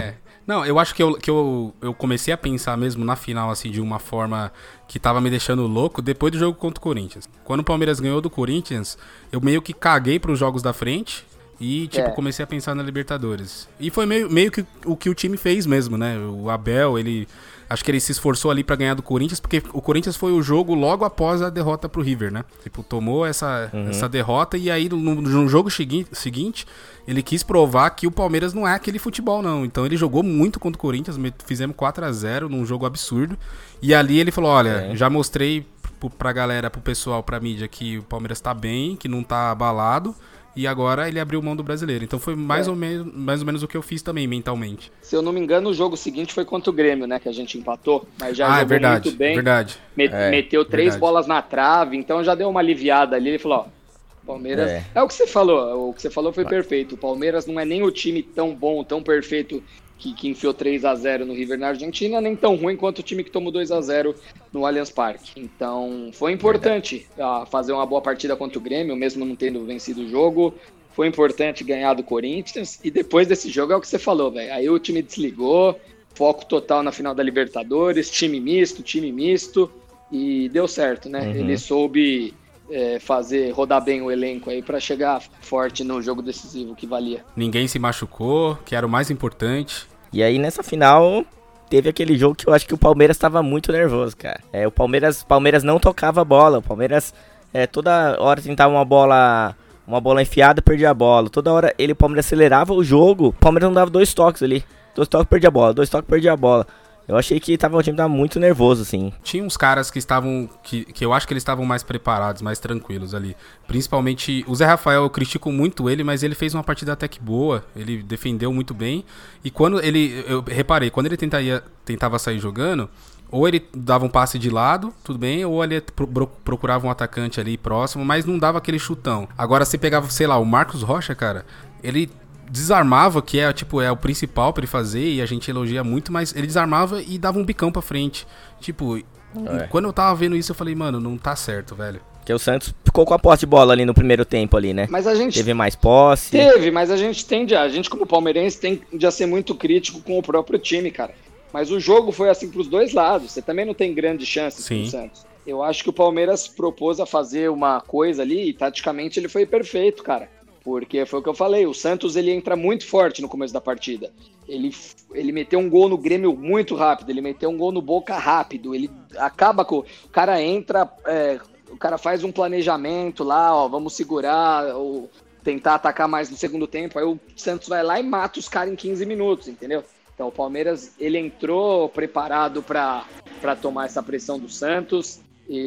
Não, eu acho que, eu, que eu, eu comecei a pensar mesmo na final, assim, de uma forma que tava me deixando louco depois do jogo contra o Corinthians. Quando o Palmeiras ganhou do Corinthians, eu meio que caguei pros jogos da frente e, tipo, é. comecei a pensar na Libertadores. E foi meio, meio que o que o time fez mesmo, né? O Abel, ele... Acho que ele se esforçou ali pra ganhar do Corinthians, porque o Corinthians foi o jogo logo após a derrota pro River, né? Tipo, tomou essa, uhum. essa derrota e aí no, no jogo seguinte, seguinte, ele quis provar que o Palmeiras não é aquele futebol, não. Então ele jogou muito contra o Corinthians, fizemos quatro a zero num jogo absurdo. E ali ele falou, olha, é. já mostrei pra galera, pro pessoal, pra mídia, que o Palmeiras tá bem, que não tá abalado. E agora ele abriu mão do brasileiro. Então foi mais, é. ou, menos, mais ou menos o que eu fiz também, mentalmente. Se eu não me engano, o jogo seguinte foi contra o Grêmio, né? Que a gente empatou. Mas já ah, jogou é verdade, muito bem. Verdade. Met, é, meteu três verdade. bolas na trave. Então já deu uma aliviada ali. Ele falou, ó, Palmeiras... É. é o que você falou. O que você falou foi Vai. perfeito. O Palmeiras não é nem o time tão bom, tão perfeito... Que, que enfiou três a zero no River na Argentina, nem tão ruim quanto o time que tomou dois a zero no Allianz Parque. Então, foi importante uh, fazer uma boa partida contra o Grêmio, mesmo não tendo vencido o jogo. Foi importante ganhar do Corinthians. E depois desse jogo é o que você falou, velho. Aí o time desligou, foco total na final da Libertadores, time misto, time misto. E deu certo, né? Uhum. Ele soube... É, fazer, rodar bem o elenco aí pra chegar forte no jogo decisivo que valia. Ninguém se machucou, que era o mais importante. E aí nessa final teve aquele jogo que eu acho que o Palmeiras tava muito nervoso, cara. É, o Palmeiras, Palmeiras não tocava a bola, o Palmeiras é, toda hora tentava uma bola, uma bola enfiada, perdia a bola. Toda hora ele, o Palmeiras acelerava o jogo, o Palmeiras não dava dois toques ali. Dois toques, perdia a bola, dois toques, perdia a bola. Eu achei que tava, o time tava muito nervoso, assim. Tinha uns caras que estavam, que, que eu acho que eles estavam mais preparados, mais tranquilos ali. Principalmente, o Zé Rafael, eu critico muito ele, mas ele fez uma partida até que boa. Ele defendeu muito bem. E quando ele, eu reparei, quando ele tentaria, tentava sair jogando, ou ele dava um passe de lado, tudo bem, ou ele procurava um atacante ali próximo, mas não dava aquele chutão. Agora, você pegava, sei lá, o Marcos Rocha, cara, ele... desarmava, que é tipo é o principal pra ele fazer, e a gente elogia muito, mas ele desarmava e dava um bicão pra frente. Tipo, é. quando eu tava vendo isso, eu falei, mano, não tá certo, velho. Porque o Santos ficou com a posse de bola ali no primeiro tempo ali, né? Mas a gente teve mais posse. Teve, mas a gente tende a, a gente como palmeirense tende a ser muito crítico com o próprio time, cara. Mas o jogo foi assim pros dois lados. Você também não tem grandes chances pro Santos. Eu acho que o Palmeiras propôs a fazer uma coisa ali e taticamente ele foi perfeito, cara. Porque foi o que eu falei, o Santos ele entra muito forte no começo da partida. Ele, ele meteu um gol no Grêmio muito rápido, ele meteu um gol no Boca rápido, ele acaba com... O cara entra, é, o cara faz um planejamento lá, ó, vamos segurar, ou tentar atacar mais no segundo tempo, aí o Santos vai lá e mata os caras em quinze minutos, entendeu? Então o Palmeiras, ele entrou preparado para para tomar essa pressão do Santos,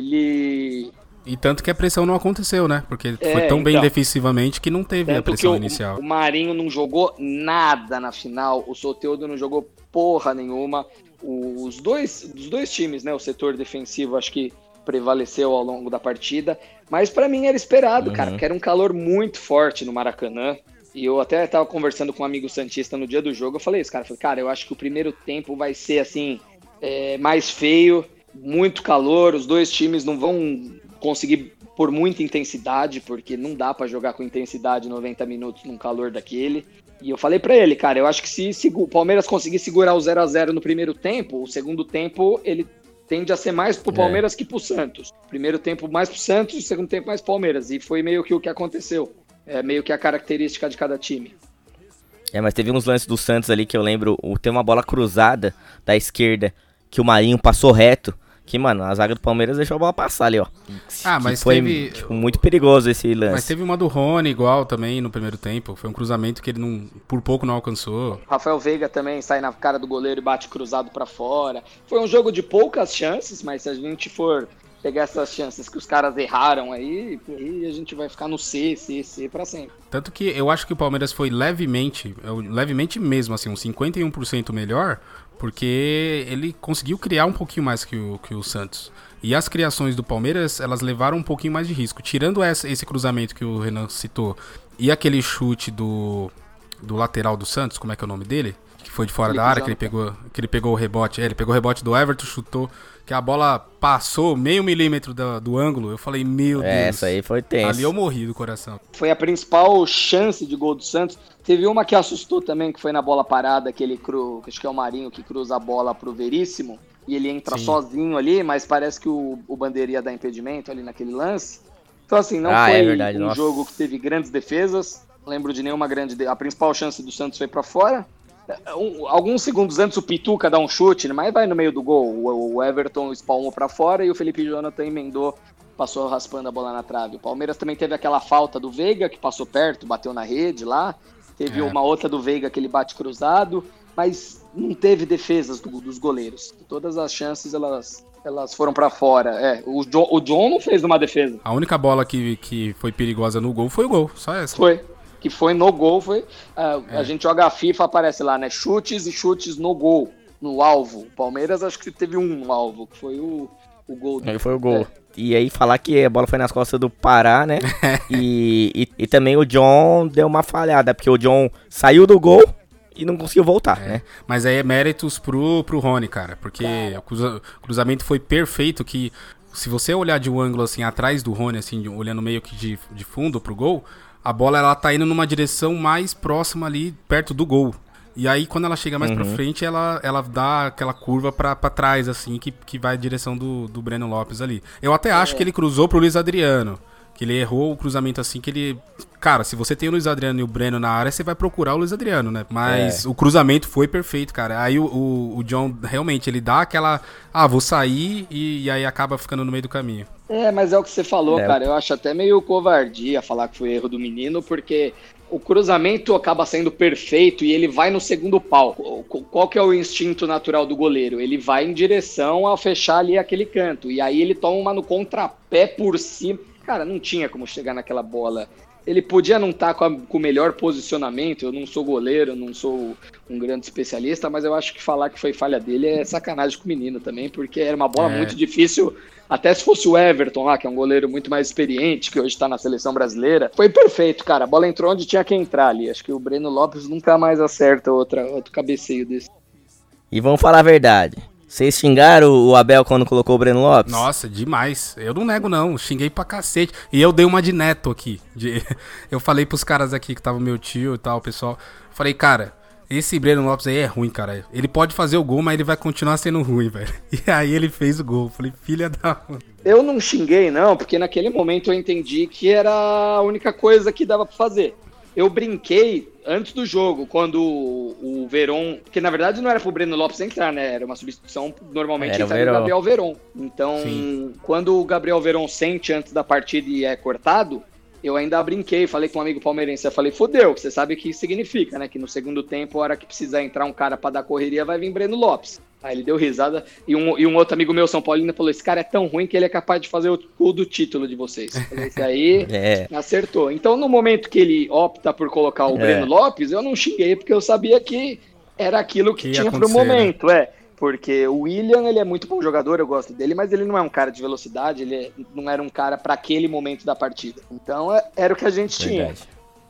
ele... E tanto que a pressão não aconteceu, né? Porque é, foi tão bem então, defensivamente que não teve a pressão o, inicial. O Marinho não jogou nada na final, o Soteldo não jogou porra nenhuma. Os dois, os dois times, né? O setor defensivo acho que prevaleceu ao longo da partida. Mas pra mim era esperado, uhum. cara, porque era um calor muito forte no Maracanã. E eu até tava conversando com um amigo santista no dia do jogo, eu falei isso, cara. Eu falei, cara, eu acho que o primeiro tempo vai ser assim, é, mais feio, muito calor, os dois times não vão... conseguir por muita intensidade, porque não dá pra jogar com intensidade noventa minutos num calor daquele. E eu falei pra ele, cara, eu acho que se, se o Palmeiras conseguir segurar o zero a zero no primeiro tempo, o segundo tempo ele tende a ser mais pro Palmeiras é. que pro Santos. Primeiro tempo mais pro Santos, o segundo tempo mais pro Palmeiras. E foi meio que o que aconteceu. É meio que a característica de cada time. É, mas teve uns lances do Santos ali que eu lembro, tem uma bola cruzada da esquerda, que o Marinho passou reto. Que, mano, a zaga do Palmeiras deixou a bola passar ali, ó. Ah, mas que foi teve... tipo, muito perigoso esse lance. Mas teve uma do Rony igual também no primeiro tempo. Foi um cruzamento que ele não, por pouco não alcançou. Rafael Veiga também sai na cara do goleiro e bate cruzado pra fora. Foi um jogo de poucas chances, mas se a gente for pegar essas chances que os caras erraram aí, aí a gente vai ficar no C, C, C pra sempre. Tanto que eu acho que o Palmeiras foi levemente, levemente mesmo, assim, uns cinquenta e um por cento melhor, porque ele conseguiu criar um pouquinho mais que o, que o Santos. E as criações do Palmeiras, elas levaram um pouquinho mais de risco. Tirando essa, esse cruzamento que o Renan citou, e aquele chute do, do lateral do Santos, como é que é o nome dele? Que foi de fora Felipe da área, Jonathan. que ele, pegou, que ele pegou o rebote. É, ele pegou o rebote do Everton, chutou, que a bola passou meio milímetro do, do ângulo. Eu falei, meu É, Deus. essa aí foi tenso. Ali eu morri do coração. Foi a principal chance de gol do Santos. Teve uma que assustou também, que foi na bola parada, aquele cru, acho que é o Marinho que cruza a bola pro Veríssimo, e ele entra Sim. sozinho ali, mas parece que o, o Bandeira ia dar impedimento ali naquele lance. Então assim, não Ah, foi é verdade, um nossa. jogo que teve grandes defesas, não lembro de nenhuma grande... De... A principal chance do Santos foi pra fora. Um, alguns segundos antes o Pituca dá um chute, mas vai no meio do gol. O, o Everton espalmou pra fora e o Felipe Jonathan emendou, passou raspando a bola na trave. O Palmeiras também teve aquela falta do Veiga, que passou perto, bateu na rede lá. Teve É. uma outra do Veiga que ele bate cruzado, mas não teve defesas do, dos goleiros. Todas as chances, elas, elas foram pra fora. É, o, John, o John não fez uma defesa. A única bola que, que foi perigosa no gol foi o gol, só essa. Foi. Que foi no gol, foi. Uh, É. A gente joga a FIFA, aparece lá, né? Chutes e chutes no gol, no alvo. O Palmeiras acho que teve um no alvo, que foi o, o gol. Aí foi o gol. É. E aí falar que a bola foi nas costas do Pará, né? e, e, e também o John deu uma falhada, porque o John saiu do gol e não conseguiu voltar, É, né? mas aí é méritos pro, pro Rony, cara, porque o cruza- o cruzamento foi perfeito, que se você olhar de um ângulo assim, atrás do Rony, assim, de- olhando meio que de, de fundo pro gol, a bola ela tá indo numa direção mais próxima ali, perto do gol. E aí quando ela chega mais Uhum. pra frente, ela, ela dá aquela curva pra, pra trás, assim, que, que vai em direção do, do Breno Lopes ali. Eu até acho que ele cruzou pro Luiz Adriano, que ele errou o cruzamento assim, que ele... Cara, se você tem o Luiz Adriano e o Breno na área, você vai procurar o Luiz Adriano, né? Mas É. o cruzamento foi perfeito, cara. Aí o, o, o John, realmente, ele dá aquela... Ah, vou sair e, e aí acaba ficando no meio do caminho. É, mas é o que você falou, É. cara. Eu acho até meio covardia falar que foi erro do menino, porque o cruzamento acaba sendo perfeito e ele vai no segundo pau. Qual que é o instinto natural do goleiro? Ele vai em direção a fechar ali aquele canto. E aí ele toma uma no contrapé por cima. Cara, não tinha como chegar naquela bola. Ele podia não estar com, a- com o melhor posicionamento. Eu não sou goleiro, não sou um grande especialista, mas eu acho que falar que foi falha dele é sacanagem com o menino também, porque era uma bola É. muito difícil. Até se fosse o Everton lá, que é um goleiro muito mais experiente, que hoje tá na seleção brasileira, foi perfeito, cara. A bola entrou onde tinha que entrar ali. Acho que o Breno Lopes nunca mais acerta outra, outro cabeceio desse. E vamos falar a verdade. Vocês xingaram o Abel quando colocou o Breno Lopes? Nossa, demais. Eu não nego, não. Xinguei pra cacete. E eu dei uma de neto aqui. De- Eu falei pros caras aqui que tava meu tio e tal, o pessoal. Falei, cara, esse Breno Lopes aí é ruim, cara. Ele pode fazer o gol, mas ele vai continuar sendo ruim, velho. E aí ele fez o gol. Falei, filha da... Eu não xinguei, não, porque naquele momento eu entendi que era a única coisa que dava pra fazer. Eu brinquei antes do jogo, quando o, o Veron... Porque, na verdade, não era pro Breno Lopes entrar, né? Era uma substituição, normalmente, Era o entraria o Veron. Gabriel Veron. Então, Sim. quando o Gabriel Veron sente antes da partida e é cortado, eu ainda brinquei, falei com um amigo palmeirense, eu falei, fodeu, você sabe o que isso significa, né? Que no segundo tempo, a hora que precisar entrar um cara pra dar correria, vai vir Breno Lopes. Aí ele deu risada, e um, e um outro amigo meu, São Paulino, falou, esse cara é tão ruim que ele é capaz de fazer o gol do título de vocês. Eu falei, isso aí... É. Acertou. Então, no momento que ele opta por colocar o É. Breno Lopes, eu não xinguei, porque eu sabia que era aquilo que, Que ia tinha pro acontecer, momento, é. Porque o William, ele é muito bom jogador, eu gosto dele, mas ele não é um cara de velocidade, ele é- não era um cara para aquele momento da partida. Então, é- era o que a gente tinha. Verdade.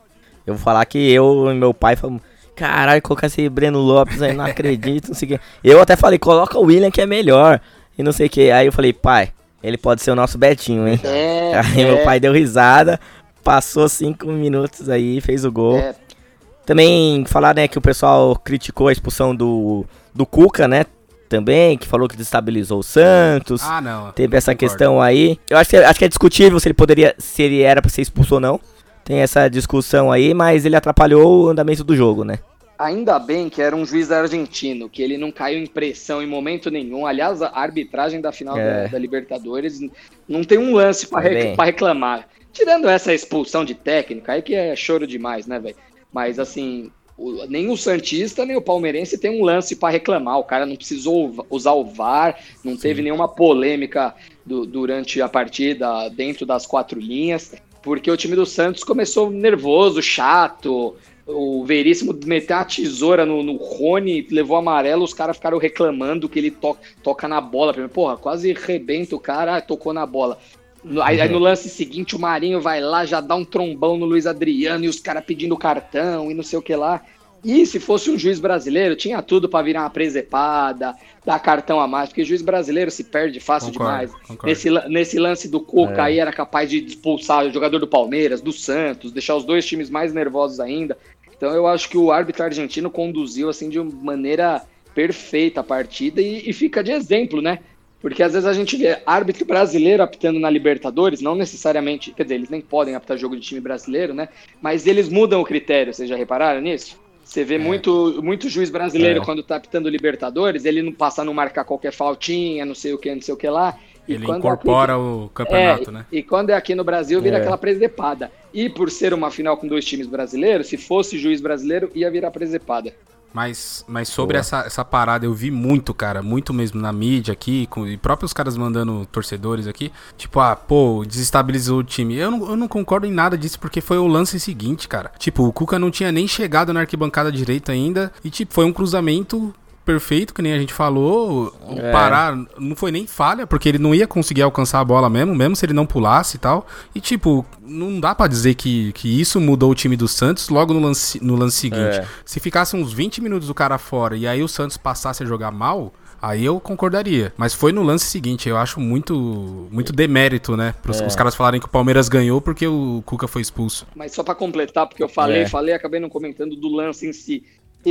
Eu vou falar que eu e meu pai falamos, caralho, colocar esse Breno Lopes aí, não acredito, não sei o que. Eu até falei, coloca o William que é melhor, e não sei o que. Aí eu falei, pai, ele pode ser o nosso Betinho, hein? É, Aí é, meu pai deu risada, passou cinco minutos aí, fez o gol. é, Também falar, né, que o pessoal criticou a expulsão do, do Cuca, né, também, que falou que desestabilizou o Santos. Ah, não. Teve essa Concordo. questão aí. Eu acho que, acho que é discutível se ele poderia, se ele era pra ser expulso ou não. Tem essa discussão aí, mas ele atrapalhou o andamento do jogo, né? Ainda bem que era um juiz argentino, que ele não caiu em pressão em momento nenhum. Aliás, a arbitragem da final É. da, da Libertadores não tem um lance pra, Tá rec- bem. pra reclamar. Tirando essa expulsão de técnico, aí que é choro demais, né, velho? Mas assim, o- nem o Santista nem o Palmeirense tem um lance pra reclamar. O cara não precisou usar o V A R, não teve nenhuma polêmica do- durante a partida dentro das quatro linhas, porque o time do Santos começou nervoso, chato. O Veríssimo meteu a tesoura no, no Rony, levou amarelo, os caras ficaram reclamando que ele to- toca na bola. Porra, quase rebenta o cara, ah, tocou na bola. No- Aí, aí no lance seguinte, o Marinho vai lá, já dá um trombão no Luiz Adriano e os caras pedindo cartão e não sei o que lá. E se fosse um juiz brasileiro, tinha tudo para virar uma presepada, dar cartão a mais, porque o juiz brasileiro se perde fácil concordo, demais. Concordo. Nesse, nesse lance do Cuca é. aí era capaz de expulsar o jogador do Palmeiras, do Santos, deixar os dois times mais nervosos ainda. Então eu acho que o árbitro argentino conduziu assim de maneira perfeita a partida e, e fica de exemplo, né? Porque às vezes a gente vê árbitro brasileiro apitando na Libertadores, não necessariamente, quer dizer, eles nem podem apitar jogo de time brasileiro, né? Mas eles mudam o critério, vocês já repararam nisso? Você vê é. muito, muito juiz brasileiro é. quando tá apitando Libertadores, ele não passa a não marcar qualquer faltinha, não sei o que, não sei o que lá. E ele incorpora aqui, o campeonato, é, né? E quando é aqui no Brasil, vira é. aquela presepada. E por ser uma final com dois times brasileiros, se fosse juiz brasileiro, ia virar presepada. Mas, mas sobre essa, essa parada, eu vi muito, cara, muito mesmo na mídia aqui, com, e próprios caras mandando torcedores aqui, tipo, ah, pô, desestabilizou o time. Eu não, eu não concordo em nada disso, porque foi o lance seguinte, cara. Tipo, o Cuca não tinha nem chegado na arquibancada direita ainda, e tipo, foi um cruzamento perfeito, que nem a gente falou, é. parar, não foi nem falha, porque ele não ia conseguir alcançar a bola mesmo, mesmo se ele não pulasse e tal, e tipo, não dá pra dizer que, que isso mudou o time do Santos logo no lance, no lance seguinte. É. Se ficasse uns vinte minutos do cara fora e aí o Santos passasse a jogar mal, aí eu concordaria, mas foi no lance seguinte, eu acho muito, muito demérito, né, pros, é. os caras falarem que o Palmeiras ganhou porque o Cuca foi expulso. Mas só pra completar, porque eu falei, é. falei, acabei não comentando do lance em si.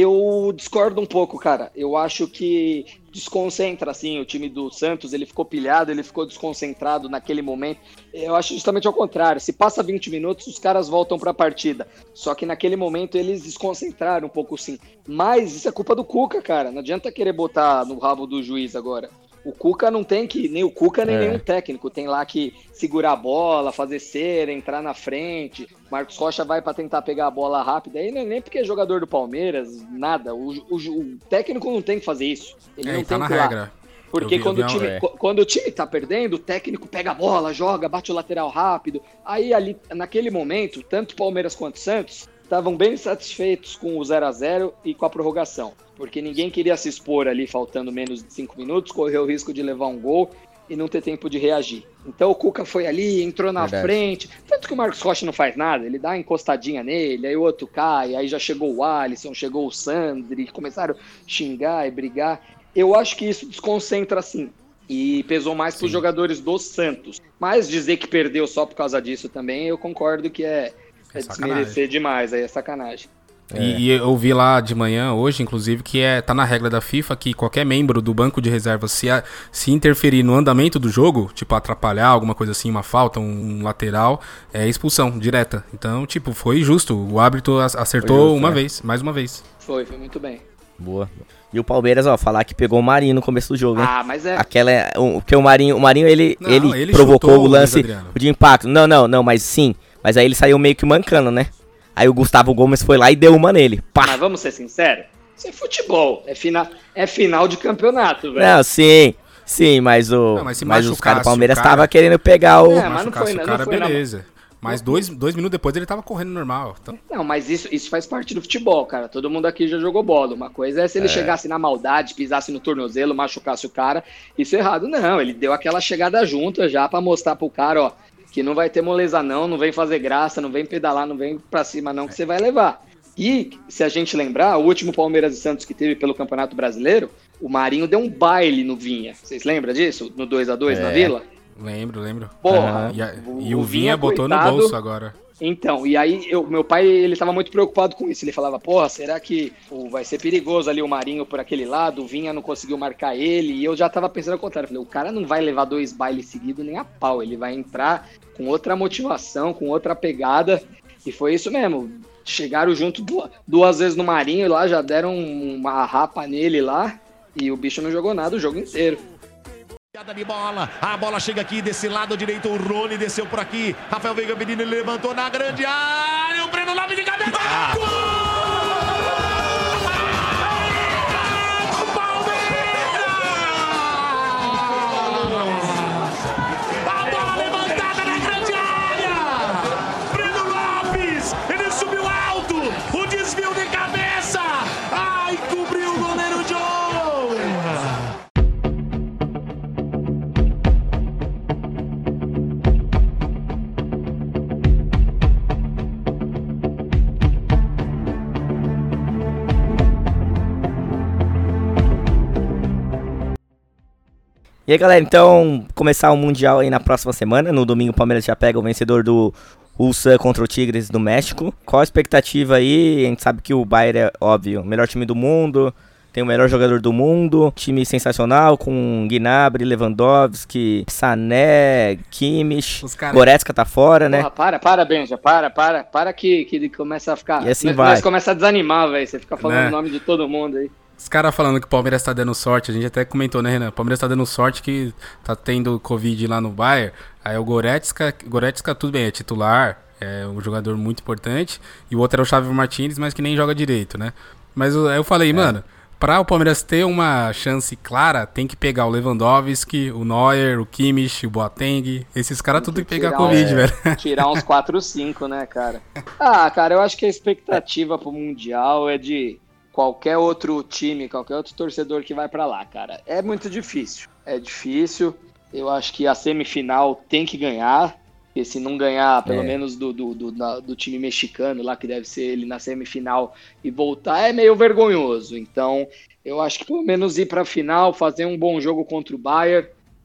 Eu discordo um pouco, cara. Eu acho que desconcentra, assim, o time do Santos. Ele ficou pilhado, ele ficou desconcentrado naquele momento. Eu acho justamente ao contrário. Se passa vinte minutos, os caras voltam pra partida. Só que naquele momento eles desconcentraram um pouco, sim. Mas isso é culpa do Cuca, cara. Não adianta querer botar no rabo do juiz agora. O Cuca não tem que, nem o Cuca nem é. nenhum técnico, tem lá que segurar a bola, fazer cera, entrar na frente. Marcos Rocha vai para tentar pegar a bola rápida, aí não é nem porque é jogador do Palmeiras, nada. O, o, o técnico não tem que fazer isso. Ele é, não tá tem na que regra. Lá. Porque vi, quando, o time, é. quando o time tá perdendo, o técnico pega a bola, joga, bate o lateral rápido. Aí ali, naquele momento, tanto Palmeiras quanto Santos estavam bem satisfeitos com o zero a zero e com a prorrogação. Porque ninguém queria se expor ali, faltando menos de cinco minutos, correr o risco de levar um gol e não ter tempo de reagir. Então o Cuca foi ali, entrou na Verdade. frente, tanto que o Marcos Rocha não faz nada, ele dá uma encostadinha nele, aí o outro cai, aí já chegou o Alisson, chegou o Sandri, começaram a xingar e brigar. Eu acho que isso desconcentra, sim, e pesou mais para os jogadores do Santos. Mas dizer que perdeu só por causa disso também, eu concordo que é, é, é desmerecer demais, aí é sacanagem. É. E, e eu vi lá de manhã, hoje, inclusive, que é, tá na regra da FIFA que qualquer membro do banco de reservas, se, a, se interferir no andamento do jogo, tipo atrapalhar alguma coisa assim, uma falta, um, um lateral, é expulsão direta. Então, tipo, foi justo. O árbitro acertou justo, uma é. vez, mais uma vez. Foi, foi muito bem. Boa. E o Palmeiras, ó, falar que pegou o Marinho no começo do jogo, hein? Ah, mas é... Aquela, o, porque o Marinho, o Marinho, ele, não, ele, ele provocou o lance de impacto. Não, não, não, mas sim. Mas aí ele saiu meio que mancando, né? Aí o Gustavo Gomes foi lá e deu uma nele. Pá. Mas vamos ser sinceros, isso é futebol, é final, é final de campeonato, velho. Não, sim, sim, mas o não, mas, mas os caras do Palmeiras estavam cara... querendo pegar o... É, mas não foi, o cara, não foi beleza. Na... Mas dois, dois minutos depois ele tava correndo normal. Então... Não, mas isso, isso faz parte do futebol, cara. Todo mundo aqui já jogou bola. Uma coisa é se ele é. chegasse na maldade, pisasse no tornozelo, machucasse o cara. Isso é errado. Não, ele deu aquela chegada junta já pra mostrar pro cara, ó, que não vai ter moleza não, não vem fazer graça, não vem pedalar, não vem pra cima não, que você vai levar. E, se a gente lembrar, o último Palmeiras e Santos que teve pelo Campeonato Brasileiro, o Marinho deu um baile no Vinha. Vocês lembram disso? No dois a dois é. na Vila? Lembro, lembro. Porra. E, a, o, e o Vinha, Vinha botou coitado, no bolso agora. Então, e aí eu, meu pai, ele tava muito preocupado com isso. Ele falava, porra, será que pô, vai ser perigoso ali o Marinho por aquele lado? O Vinha não conseguiu marcar ele. E eu já tava pensando ao contrário. Eu falei, o cara não vai levar dois bailes seguidos nem a pau. Ele vai entrar com outra motivação, com outra pegada. E foi isso mesmo. Chegaram junto duas, duas vezes no Marinho e lá já deram uma rapa nele lá. E o bicho não jogou nada o jogo inteiro. De bola, a bola chega aqui desse lado direito, o Rony desceu por aqui, Rafael Veiga Menino levantou na grande área, o Breno Lopes de cabeça, ah. Gol! E aí, galera, então, começar o Mundial aí na próxima semana. No domingo, o Palmeiras já pega o vencedor do Ulsan contra o Tigres do México. Qual a expectativa aí? A gente sabe que o Bayern é, óbvio, o melhor time do mundo, tem o melhor jogador do mundo, time sensacional com Gnabry, Lewandowski, Sané, Kimmich, cara... Goretzka tá fora, né? Porra, para, para, Benja, para, para, para que, que começa a ficar... E assim mas, vai. Mas começa a desanimar, velho, você fica falando né? O nome de todo mundo aí. Os caras falando que o Palmeiras tá dando sorte, a gente até comentou, né, Renan? O Palmeiras tá dando sorte que tá tendo Covid lá no Bayern, aí o Goretzka, Goretzka tudo bem, é titular, é um jogador muito importante, e o outro é o Xavi Martínez, mas que nem joga direito, né? Mas aí eu falei, é. mano... Para o Palmeiras ter uma chance clara, tem que pegar o Lewandowski, o Neuer, o Kimmich, o Boateng. Esses caras tudo tem que pegar Covid, é, velho. Tirar uns quatro, cinco, né, cara? Ah, cara, eu acho que a expectativa pro Mundial é de qualquer outro time, qualquer outro torcedor que vai para lá, cara. É muito difícil. É difícil. Eu acho que a semifinal tem que ganhar. Porque se não ganhar, pelo é. menos do, do, do, do time mexicano lá, que deve ser ele na semifinal, e voltar, é meio vergonhoso. Então, eu acho que pelo menos ir para a final, fazer um bom jogo contra o Bayern.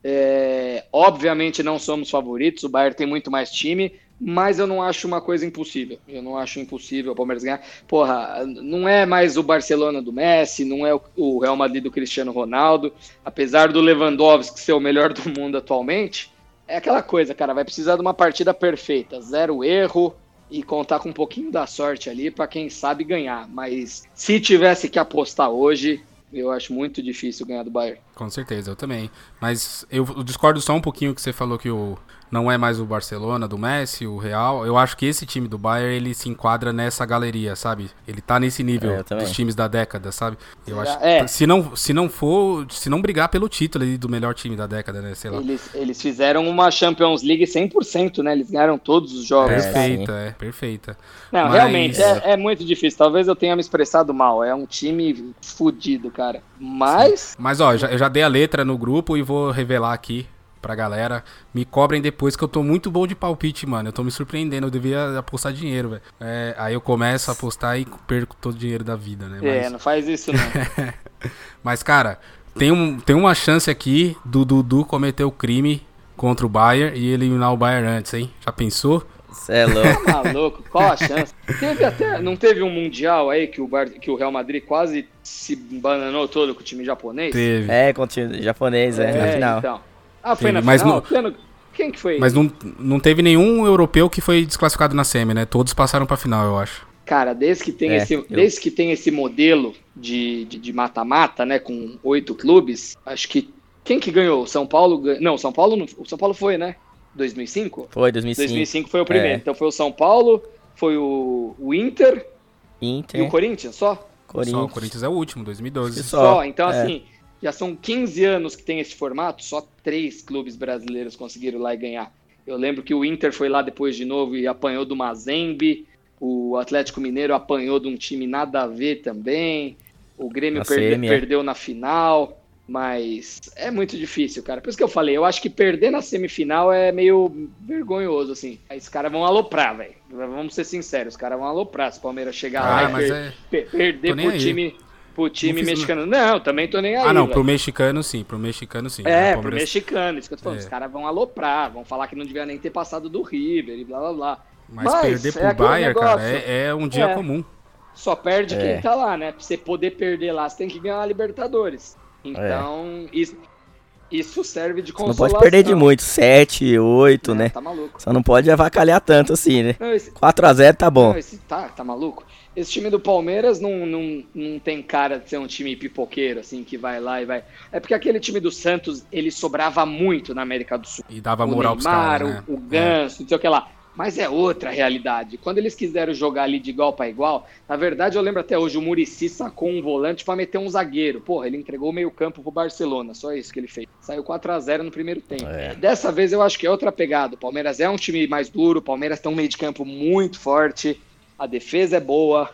É, obviamente não somos favoritos, o Bayern tem muito mais time, mas eu não acho uma coisa impossível. Eu não acho impossível o Palmeiras ganhar. Porra, não é mais o Barcelona do Messi, não é o Real Madrid do Cristiano Ronaldo. Apesar do Lewandowski ser o melhor do mundo atualmente... É aquela coisa, cara, vai precisar de uma partida perfeita, zero erro e contar com um pouquinho da sorte ali para quem sabe ganhar. Mas se tivesse que apostar hoje, eu acho muito difícil ganhar do Bayern. Com certeza, eu também. Mas eu discordo só um pouquinho que você falou que o, não é mais o Barcelona do Messi, o Real. Eu acho que esse time do Bayern, ele se enquadra nessa galeria, sabe? Ele tá nesse nível é, dos times da década, sabe? Eu acho é. que se não, se não for, se não brigar pelo título ali do melhor time da década, né? Sei lá. Eles, eles fizeram uma Champions League cem por cento, né? Eles ganharam todos os jogos. Perfeita, é, perfeita. Não, Mas... realmente, é, é muito difícil. Talvez eu tenha me expressado mal. É um time fudido, cara. Mas... Sim. Mas, ó, eu já, eu já dei a letra no grupo e vou revelar aqui pra galera. Me cobrem depois que eu tô muito bom de palpite, mano. Eu tô me surpreendendo. Eu devia apostar dinheiro, velho. É, aí eu começo a apostar e perco todo o dinheiro da vida, né? Mas... É, não faz isso, não. Mas, cara, tem, um, tem uma chance aqui do Dudu cometer o crime contra o Bayern e eliminar o Bayern antes, hein? Já pensou? Cê é louco. Tá louco, qual a chance? Teve até, não teve um Mundial aí que o, Bar, que o Real Madrid quase se bananou todo com o time japonês? Teve. É, com o time japonês, é, é na final. Então. Ah, foi teve, na mas final? Não, quem que foi? Mas não, não teve nenhum europeu que foi desclassificado na semi, né? Todos passaram pra final, eu acho. Cara, desde que tem, é, esse, eu... desde que tem esse modelo de, de, de mata-mata, né, com oito clubes, acho que quem que ganhou? O São Paulo ganhou? Não, São Paulo não, o São Paulo foi, né? dois mil e cinco? Foi, dois mil e cinco. dois mil e cinco foi o primeiro. É. Então foi o São Paulo, foi o, o Inter, Inter e o Corinthians, só? Corinthians. Só, o Corinthians é o último, dois mil e doze. Só, só. Então é. assim, já são quinze anos que tem esse formato, só três clubes brasileiros conseguiram ir lá e ganhar. Eu lembro que o Inter foi lá depois de novo e apanhou do Mazembe, o Atlético Mineiro apanhou de um time nada a ver também, o Grêmio perde, semi, perdeu é. na final... Mas é muito difícil, cara. Por isso que eu falei, eu acho que perder na semifinal é meio vergonhoso, assim. Aí os caras vão aloprar, velho. Vamos ser sinceros, os caras vão aloprar se o Palmeiras chegar ah, lá e per é... per perder pro time, pro time mexicano. Não, não, também tô nem aí, Ah, não, véio. pro mexicano sim, pro mexicano sim. É, Palmeiras... pro mexicano, isso que eu tô falando. É. Os caras vão aloprar, vão falar que não devia nem ter passado do River e blá, blá, blá. Mas, Mas perder pro é Bayern, cara, é, é um dia é. comum. Só perde é. quem tá lá, né? Pra você poder perder lá, você tem que ganhar a Libertadores. Então, é. isso, isso serve de consolação. Não pode perder de muito, sete, oito, é, né? Tá maluco. Só não pode avacalhar tanto assim, né? Não, esse... quatro a zero tá bom. Não, esse... tá, tá maluco? Esse time do Palmeiras não, não, não tem cara de ser um time pipoqueiro, assim, que vai lá e vai... É porque aquele time do Santos, ele sobrava muito na América do Sul. E dava moral o Neymar, pros caras, né? O, o Ganso, é. não sei o que lá. Mas é outra realidade. Quando eles quiseram jogar ali de igual para igual, na verdade eu lembro até hoje, o Muricy sacou um volante para meter um zagueiro. Porra, ele entregou o meio campo pro Barcelona, só isso que ele fez. Saiu quatro a zero no primeiro tempo. É. Dessa vez eu acho que é outra pegada. O Palmeiras é um time mais duro, o Palmeiras tem um meio de campo muito forte, a defesa é boa,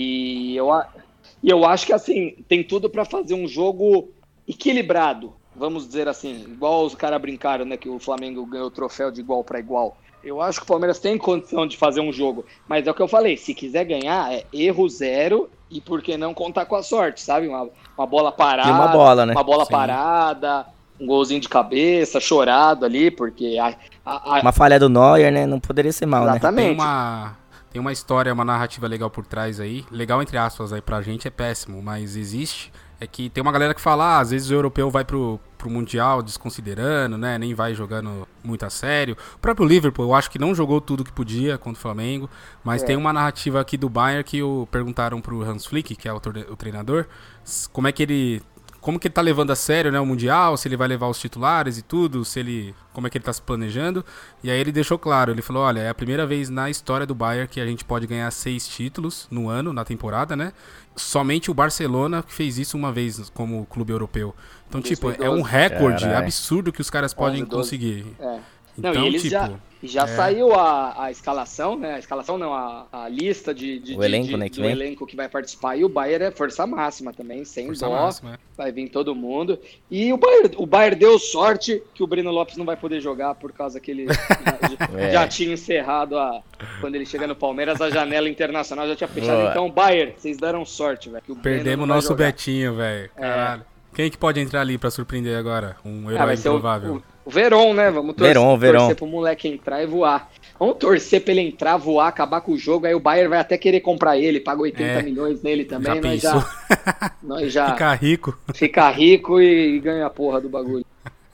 e eu, e eu acho que assim, tem tudo para fazer um jogo equilibrado, vamos dizer assim, igual os caras brincaram, né, que o Flamengo ganhou o troféu de igual para igual. Eu acho que o Palmeiras tem condição de fazer um jogo, mas é o que eu falei, se quiser ganhar, é erro zero e por que não contar com a sorte, sabe? Uma, uma bola parada, e uma bola, né? Uma bola Sim. parada, um golzinho de cabeça, chorado ali, porque... A, a, a... Uma falha do Neuer, né? Não poderia ser mal, Exatamente. Né? Tem uma, tem uma história, uma narrativa legal por trás aí. Legal entre aspas aí pra gente é péssimo, mas existe. É que tem uma galera que fala, ah, às vezes o europeu vai pro, pro Mundial desconsiderando, né? Nem vai jogando muito a sério. O próprio Liverpool, eu acho que não jogou tudo que podia contra o Flamengo. Mas é. Tem uma narrativa aqui do Bayern que o, perguntaram pro Hans Flick, que é o, o treinador, como é que ele... Como que ele tá levando a sério, né, o Mundial, se ele vai levar os titulares e tudo, se ele, como é que ele tá se planejando. E aí ele deixou claro, ele falou, olha, é a primeira vez na história do Bayern que a gente pode ganhar seis títulos no ano, na temporada, né? Somente o Barcelona que fez isso uma vez como clube europeu. Então, tipo, dois mil e doze. É um recorde Carai. absurdo que os caras podem onze, conseguir. É. Então, não, e eles tipo... já... Já é. saiu a, a escalação, né? A escalação não, a, a lista de, de, o elenco, de, né, de, que do vem. elenco que vai participar. E o Bayern é força máxima também, sem força dó. Máxima, é. Vai vir todo mundo. E o Bayern, o Bayern deu sorte que o Breno Lopes não vai poder jogar por causa que ele já, é. já tinha encerrado, a, quando ele chega no Palmeiras, a janela internacional já tinha fechado. Boa. Então, Bayern, vocês deram sorte, velho. Perdemos o nosso jogar. Betinho, velho. Caralho. É. Quem que pode entrar ali pra surpreender agora? Um herói ah, improvável. O, o Veron, né? Vamos torcer, Veron, Veron. torcer pro moleque entrar e voar. Vamos torcer pra ele entrar, voar, acabar com o jogo. Aí o Bayern vai até querer comprar ele, paga oitenta é, milhões nele também. Já nós, já, nós já. Ficar rico. Ficar rico e, e ganha a porra do bagulho.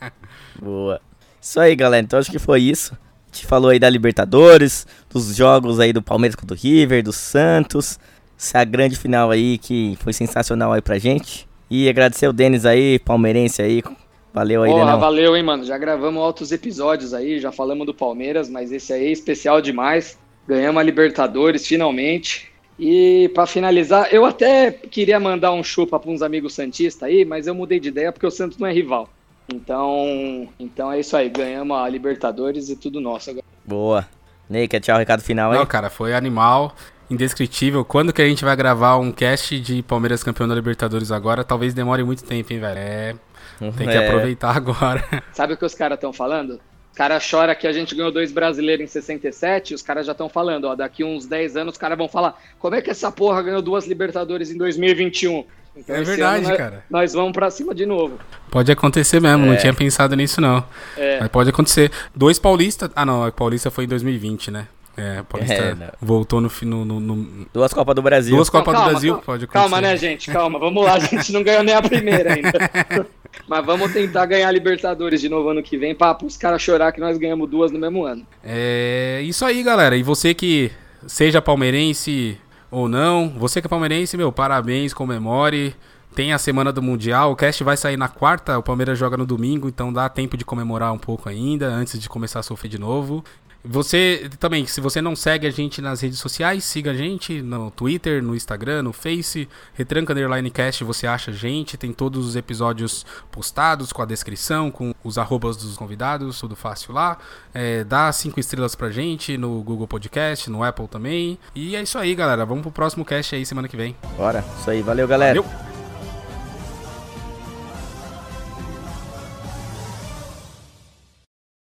Boa. Isso aí, galera. Então acho que foi isso. A gente falou aí da Libertadores, dos jogos aí do Palmeiras contra o River, do Santos. Essa grande final aí que foi sensacional aí pra gente. E agradecer o Denis aí, palmeirense aí. Valeu aí, Denão. Valeu, hein, mano. Já gravamos altos episódios aí, já falamos do Palmeiras, mas esse aí é especial demais. Ganhamos a Libertadores, finalmente. E pra finalizar, eu até queria mandar um chupa pra uns amigos santistas aí, mas eu mudei de ideia porque o Santos não é rival. Então, então é isso aí. Ganhamos a Libertadores e tudo nosso agora. Boa. Ney, quer tchau, recado final aí? Não, cara, foi animal. Indescritível. Quando que a gente vai gravar um cast de Palmeiras campeão da Libertadores agora? Talvez demore muito tempo, hein, velho? É... Tem que é. aproveitar agora. Sabe o que os caras estão falando? Os caras choram que a gente ganhou dois brasileiros em sessenta e sete, os caras já estão falando, ó, daqui uns dez anos os caras vão falar, como é que essa porra ganhou duas Libertadores em dois mil e vinte e um? Então, é verdade, nós, cara. Nós vamos pra cima de novo. Pode acontecer mesmo, é. não tinha pensado nisso não. É. Mas pode acontecer. Dois paulistas... Ah, não, a Paulista foi em dois mil e vinte, né? É, a Paulista é, voltou no, no, no, no... Duas Copas do Brasil. Duas Copas calma, do Brasil, calma, pode acontecer. Calma, né, gente? Calma, vamos lá. A gente não ganhou nem a primeira ainda. Mas vamos tentar ganhar a Libertadores de novo ano que vem para os caras chorar que nós ganhamos duas no mesmo ano. É isso aí, galera. E você que seja palmeirense ou não, você que é palmeirense, meu, parabéns, comemore. Tem a semana do Mundial, o cast vai sair na quarta, o Palmeiras joga no domingo, então dá tempo de comemorar um pouco ainda, antes de começar a sofrer de novo. Você também, se você não segue a gente nas redes sociais, siga a gente no Twitter, no Instagram, no Face, Retranca Underline Cast, você acha a gente, tem todos os episódios postados com a descrição, com os arrobas dos convidados, tudo fácil lá. É, dá cinco estrelas pra gente no Google Podcast, no Apple também. E é isso aí, galera, vamos pro próximo cast aí semana que vem. Bora, isso aí, valeu, galera. Valeu.